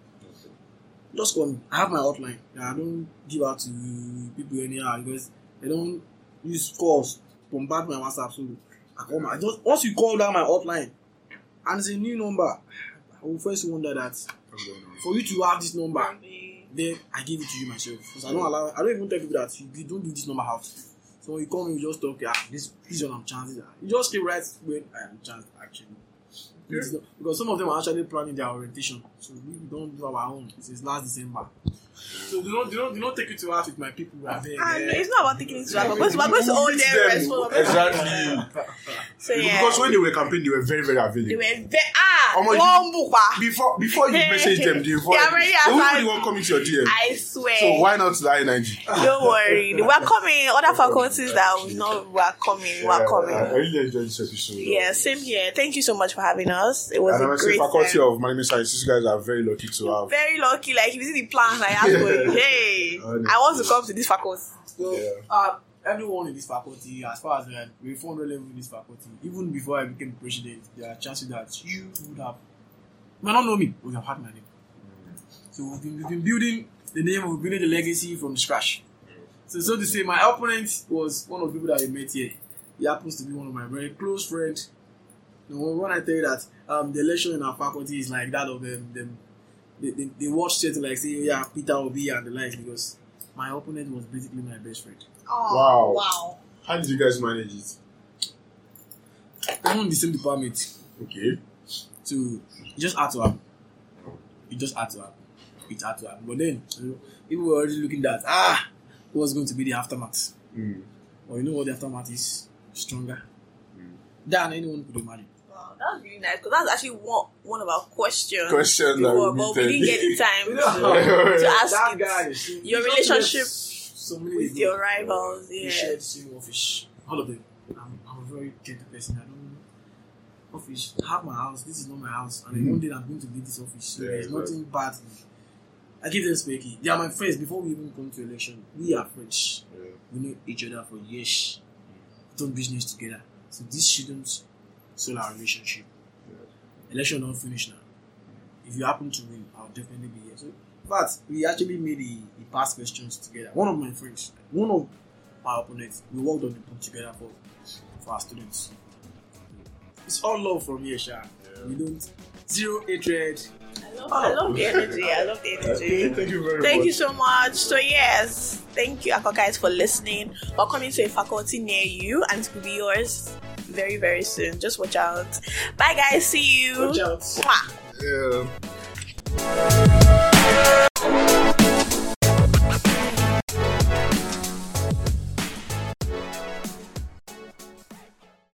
Just call me. I have my hotline. I don't give out to people anyhow because they don't use calls, bombard my WhatsApp. So I call my, I just, once you call down my hotline and it's a new number, I will first wonder that for you to have this number, then I give it to you myself. Because I don't allow, I don't even tell people that you, you don't do this number out. So when you call me, you just talk, ah, this, this is what I'm chancing. You just keep right when I am chanced actually. Yeah. Because some of them are actually planning their orientation. So we don't do our own. Since last December. So they don't, they don't, they don't take it to heart with my people who are there. Ah, no, it's not about taking it to our because we're going to hold them responsible. Exactly. So yeah. Because when they were campaigning, they were very, very available. They were very ah Omo, you- one book, ah. Before before you message them, they They avoid are already they won't outside. really want coming to your D M. I swear. So why not lie in I G? Don't worry. We're coming. Other faculties that we know we're coming. We're I coming. really enjoyed this episode. Yeah, same here. Thank you so much for having us. It was And a I'm great faculty time. of management sciences. You guys are very lucky to have. Very lucky. Like if you see the plans I have for you, hey, Honestly. I want to come to this faculty. So, Yeah. uh, everyone in this faculty, as far as uh, we're four hundred level in this faculty, even before I became president, there are chances that you would have, you might not know me, but you have had my name. So we've been, we've been building the name, we've building the legacy from scratch. So, so to say, my opponent was one of the people that you met here. He happens to be one of my very close friends. You know, when I tell you that um, the election in our faculty is like that of them, them they, they, they watch certain like say, yeah, Peter Obi and the likes because my opponent was basically my best friend. Oh, Wow. wow. How did you guys manage it? I'm in the same department. Okay. So you just had to happen. You just had to happen. It had to happen. But then, you know, people were already looking at ah, what's going to be the aftermath? Mm. Or you know what the aftermath is? Stronger than anyone could imagine. Wow, that's really nice because that's actually one one of our questions. Question that before, we but we needed. didn't get the time Yeah. to, to ask that it. guy, see, Your we just relationship met so many with ago. your rivals. We Yeah. shared the same office. All of them. I'm, I'm a very gentle person. I don't office. I have my house. This is not my house. And then one day I'm going to leave this office. So Yeah, there's exactly. nothing bad. in it. I give them specky. They are my friends. Before we even come to election, we are friends. Yeah. We know each other for years. We've done business together. So this shouldn't soil our relationship. Election don't finish now. If you happen to win, I'll definitely be here. So, but we actually made the, the past questions together. One of my friends, one of my opponents, we worked on the book together for for our students. It's all love from here, Sha. Yeah. We don't zero hatred. I love, I love the energy. I love the energy. Thank you very Thank much. you so much. So yes, thank you, Akko guys, for listening. We're coming to a faculty near you, and it will be yours very, very soon. Just watch out. Bye, guys. See you. Watch out. Mwah. Yeah.